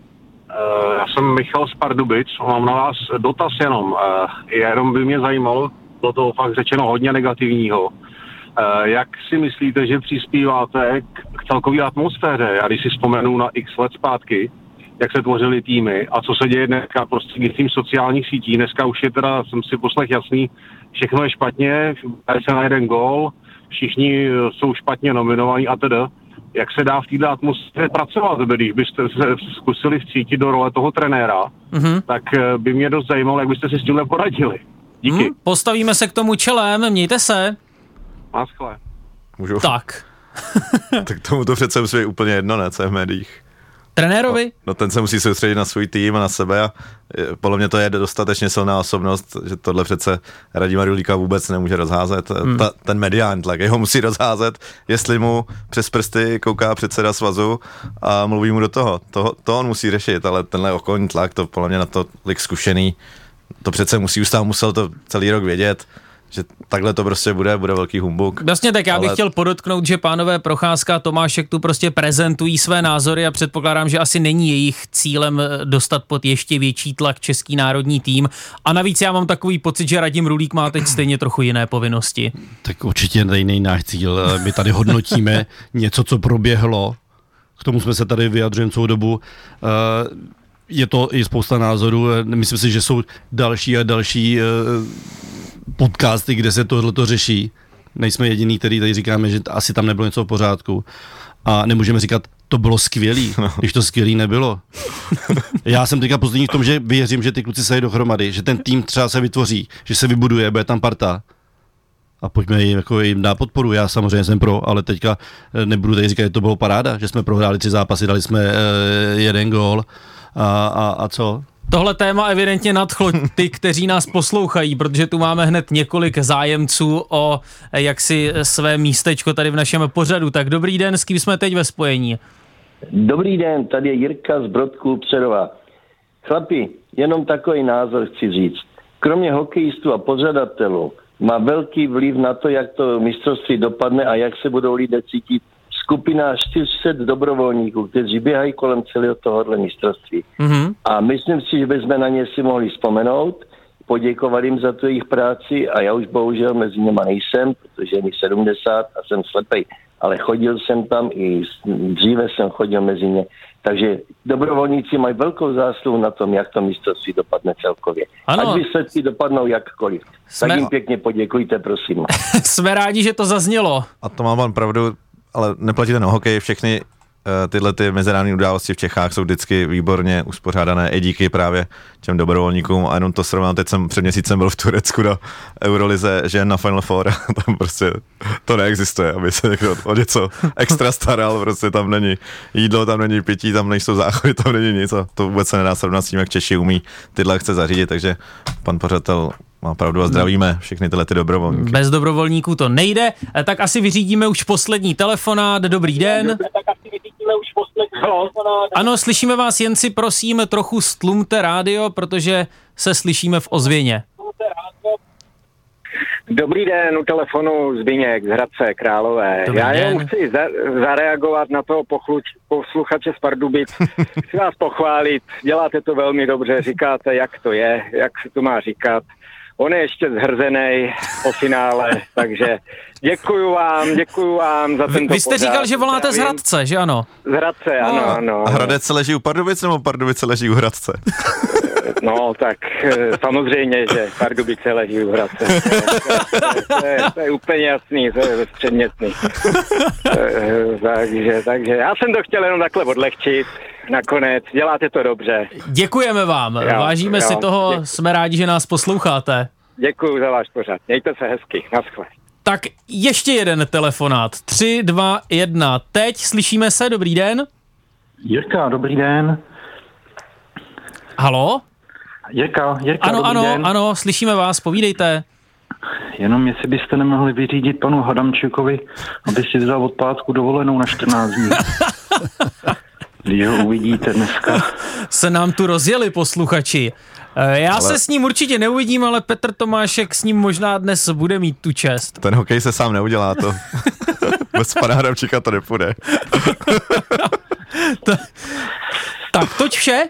Já jsem Michal z Pardubic, mám na vás dotaz jenom. Jenom by mě zajímalo, bylo to fakt řečeno hodně negativního. Jak si myslíte, že přispíváte k celkové atmosféře? Já když si vzpomenu na x let zpátky, jak se tvořily týmy a co se děje dneska prostřednictvím sociálních sítí. Dneska už je teda, jsem si poslech jasný, všechno je špatně, dají se na jeden gól, všichni jsou špatně nominovaní a teda. Jak se dá v této atmosféře pracovat, když byste se zkusili vcítit do role toho trenéra, mm-hmm. tak by mě dost zajímalo, jak byste si s tímhle poradili. Díky. Mm, postavíme se k tomu čelem, mějte se. Naschle. Můžu? Tak. Tak tomu to přece musí být úplně jedno, ne, co je v médiích. Trenérovi? No, no ten se musí soustředit na svůj tým a na sebe a podle mě to je dostatečně silná osobnost, že tohle přece Radima Rulíka vůbec nemůže rozházet. Hmm. Ta, ten mediální tlak, jeho musí rozházet, jestli mu přes prsty kouká předseda svazu a mluví mu do toho. To, to on musí řešit, ale tenhle okolní tlak, to podle mě na to lik zkušený, to přece musí, už tam musel to celý rok vědět, že takhle to prostě bude, bude velký humbuk. Jasně, tak já bych ale... chtěl podotknout, že pánové Procházka a Tomášek tu prostě prezentují své názory a předpokládám, že asi není jejich cílem dostat pod ještě větší tlak český národní tým. A navíc já mám takový pocit, že Radim Rulík má teď stejně trochu jiné povinnosti. Tak určitě nejnej náš cíl. My tady hodnotíme něco, co proběhlo. K tomu jsme se tady vyjadřujeme celou dobu. Je to i spousta názorů. Myslím si, že jsou další a další podcasty, kde se tohleto řeší. Nejsme jediný, který tady říkáme, že asi tam nebylo něco v pořádku. A nemůžeme říkat, to bylo skvělý, no. Když to skvělý nebylo. Já jsem teďka poslední v tom, že věřím, že ty kluci se dají dohromady, že ten tým třeba se vytvoří, že se vybuduje, bude tam parta. A pojďme jim, jako jim dát podporu. Já samozřejmě jsem pro, ale teďka nebudu tady říkat, že to bylo paráda, že jsme prohráli tři zápasy, dali jsme eh, jeden gól a, a, a co? Tohle téma evidentně nadchlo ty, kteří nás poslouchají, protože tu máme hned několik zájemců o jaksi své místečko tady v našem pořadu. Tak dobrý den, s kým jsme teď ve spojení? Dobrý den, tady je Jirka z Brodku Přerova. Chlapi, jenom takový názor chci říct. Kromě hokejistů a pořadatelů má velký vliv na to, jak to mistrovství dopadne a jak se budou lidé cítit skupina čtyři sta dobrovolníků, kteří běhají kolem celého tohohle mistrovství. Mm-hmm. A myslím si, že bychom na ně si mohli vzpomenout, poděkoval jim za tu jejich práci a já už bohužel mezi něma nejsem, protože je mi sedmdesát a jsem slepej, ale chodil jsem tam i dříve jsem chodil mezi ně. Takže dobrovolníci mají velkou zásluhu na tom, jak to mistrovství dopadne celkově. Ano. Ať výsledky dopadnou jakkoliv. Jsme... Tak jim pěkně poděkujte, prosím. Jsme rádi, že to zaznělo. A to má pan pravdu, ale neplatí ten hokej, všechny tyhle ty mezinárodní události v Čechách jsou vždycky výborně uspořádané i díky právě těm dobrovolníkům a jenom to srovnám, teď jsem před měsícem byl v Turecku na Eurolize, že na Final Four a tam prostě to neexistuje, aby se někdo o něco extra staral, prostě tam není jídlo, tam není pití, tam nejsou záchody, tam není nic a to vůbec se nedá srovnat s tím, jak Češi umí tyhle akce zařídit, takže pan pořadatel má pravdu a zdravíme všechny tyhle ty dobrovolníky. Bez dobrovolníků to nejde, tak asi vyřídíme už poslední telefonát. Dobrý den. Tak asi vyřídíme už poslední telefonát. Ano, slyšíme vás, jen si prosím trochu stlumte rádio, protože se slyšíme v ozvěně. Dobrý den, u telefonu Zbyněk z Hradce Králové. Dobrý Já jenom den. chci za- zareagovat na toho pochluč, posluchače z Pardubic. Chci vás pochválit, děláte to velmi dobře, říkáte, jak to je, jak se to má říkat. On je ještě zhrzenej po finále, takže děkuju vám, děkuju vám za tento Vy jste pořád. říkal, že voláte z Zdravím. Hradce, že ano? Z Hradce, ano, ano. A Hradec leží u Pardubic nebo Pardubice leží u Hradce? No, tak samozřejmě, že Pardubice leží u Hradce. To je, to je úplně jasný, to je bezpředmětný. takže, takže já jsem to chtěl jenom takhle odlehčit. Nakonec, děláte to dobře. Děkujeme vám, Jo, vážíme jo. si toho, Dě- jsme rádi, že nás posloucháte. Děkuju za váš pořad. Mějte se hezky. Naschle. Tak ještě jeden telefonát. tři, dva, jedna. Teď slyšíme se, dobrý den. Jirka, dobrý den. Halo? Jirka, Jirka, Ano, dobrý ano, den. ano, slyšíme vás, povídejte. Jenom jestli byste nemohli vyřídit panu Hadamčíkovi, aby si vzal od pátku dovolenou na čtrnáct dní. Když ho uvidíte dneska. Se nám tu rozjeli posluchači. E, Já Ale- se s ním určitě neuvidím, ale Petr Tomášek s ním možná dnes bude mít tu čest. Ten hokej se sám neudělá, to bez pana Hradamčíka to nepůjde. Tak, toť vše.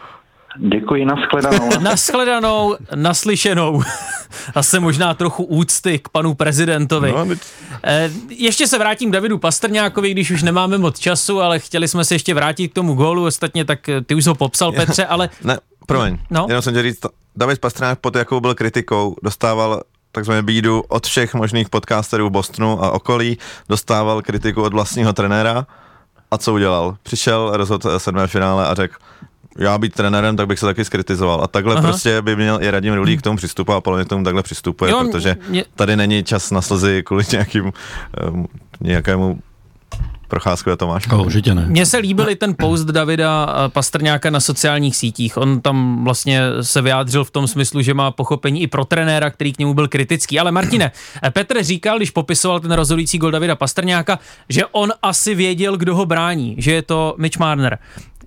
Děkuji, nashledanou. Nashledanou, naslyšenou. Zase možná trochu úcty k panu prezidentovi. No, teď- E, ještě se vrátím k Davidu Pastrňákovi, když už nemáme moc času, ale chtěli jsme se ještě vrátit k tomu gólu. Ostatně tak eh, ty už ho popsal, Petře, ale... Ne, promiň, No. jenom jsem chtěl říct, David Pastrňák pod jakou byl kritikou, dostával takzvané bídu od všech možných podcasterů v Bostonu a okolí, dostával kritiku od vlastního trenéra a co udělal? Přišel, rozhodl sedmé finále a řekl, já být trenérem, tak bych se taky skritizoval. A takhle Aha. prostě by měl i Radim Rulík k tomu přistupovat a podle mě k tomu takhle přistupuje, Jo, protože mě- tady není čas na slzy kvůli nějakým, um, nějakému Procházku a Tomáš. Oh, určitě ne. Mně se líbil i ten post Davida Pastrňáka na sociálních sítích. On tam vlastně se vyjádřil v tom smyslu, že má pochopení i pro trenéra, který k němu byl kritický. Ale Martine, Petr říkal, když popisoval ten rozhodující gol Davida Pastrňáka, že on asi věděl, kdo ho brání, že je to Mitch Marner.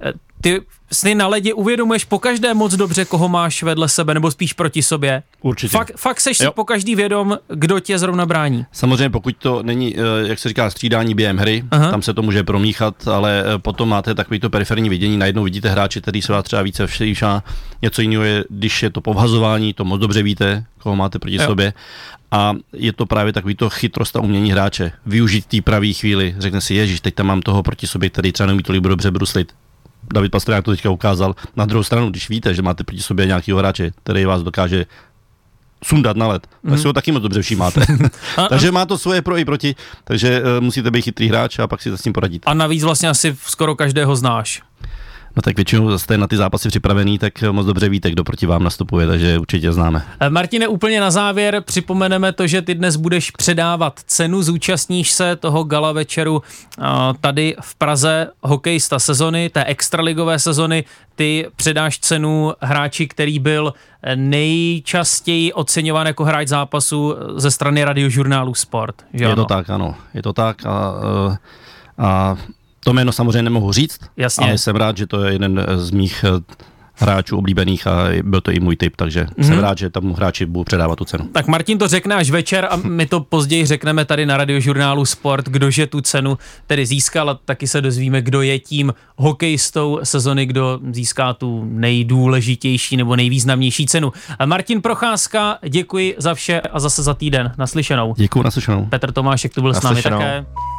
Ty si na ledě uvědomuješ pokaždé moc dobře, koho máš vedle sebe, nebo spíš proti sobě? Určitě. Fakt, fakt seš si Jo. pokaždý vědom, kdo tě zrovna brání. Samozřejmě, pokud to není, jak se říká, střídání během hry, Aha. tam se to může promíchat, ale potom máte takovýto periferní vidění, najednou vidíte hráče, který se vás třeba více všíšá. Něco jiného je, když je to povhazování, to moc dobře víte, koho máte proti Jo. sobě. A je to právě takovýto chytrost a umění hráče. Využít té pravý chvíli, řekne si, ježiš, teď tam mám toho proti sobě, který třeba neumí tolik dobře bruslit. David Pastrňák to teďka ukázal. Na druhou stranu, když víte, že máte proti sobě nějakého hráče, který vás dokáže sundat na led, mm. tak si ho taky moc dobře všímáte. Takže má to svoje pro i proti, takže uh, musíte být chytrý hráč a pak si s tím poradit. A navíc vlastně asi skoro každého znáš. No tak většinou jste na ty zápasy připravený, tak moc dobře víte, kdo proti vám nastupuje, takže určitě známe. Martine, úplně na závěr připomeneme to, že ty dnes budeš předávat cenu, zúčastníš se toho gala večeru tady v Praze, hokejista sezony, té extraligové sezony, ty předáš cenu hráči, který byl nejčastěji oceňován jako hráč zápasu ze strany radiožurnálu Sport. Že Je ano? to tak, ano, je to tak a, a to jméno samozřejmě nemohu říct, Jasně. ale jsem rád, že to je jeden z mých hráčů oblíbených a byl to i můj tip, takže mm-hmm. jsem rád, že tam hráči budou předávat tu cenu. Tak Martin to řekne až večer a my to později řekneme tady na Radiožurnálu Sport, kdože tu cenu tedy získal a taky se dozvíme, kdo je tím hokejistou sezony, kdo získá tu nejdůležitější nebo nejvýznamnější cenu. Martin Procházka, děkuji za vše a zase za týden. Naslyšenou. Děkuji, naslyšenou. Petr Tomášek tu byl s námi také.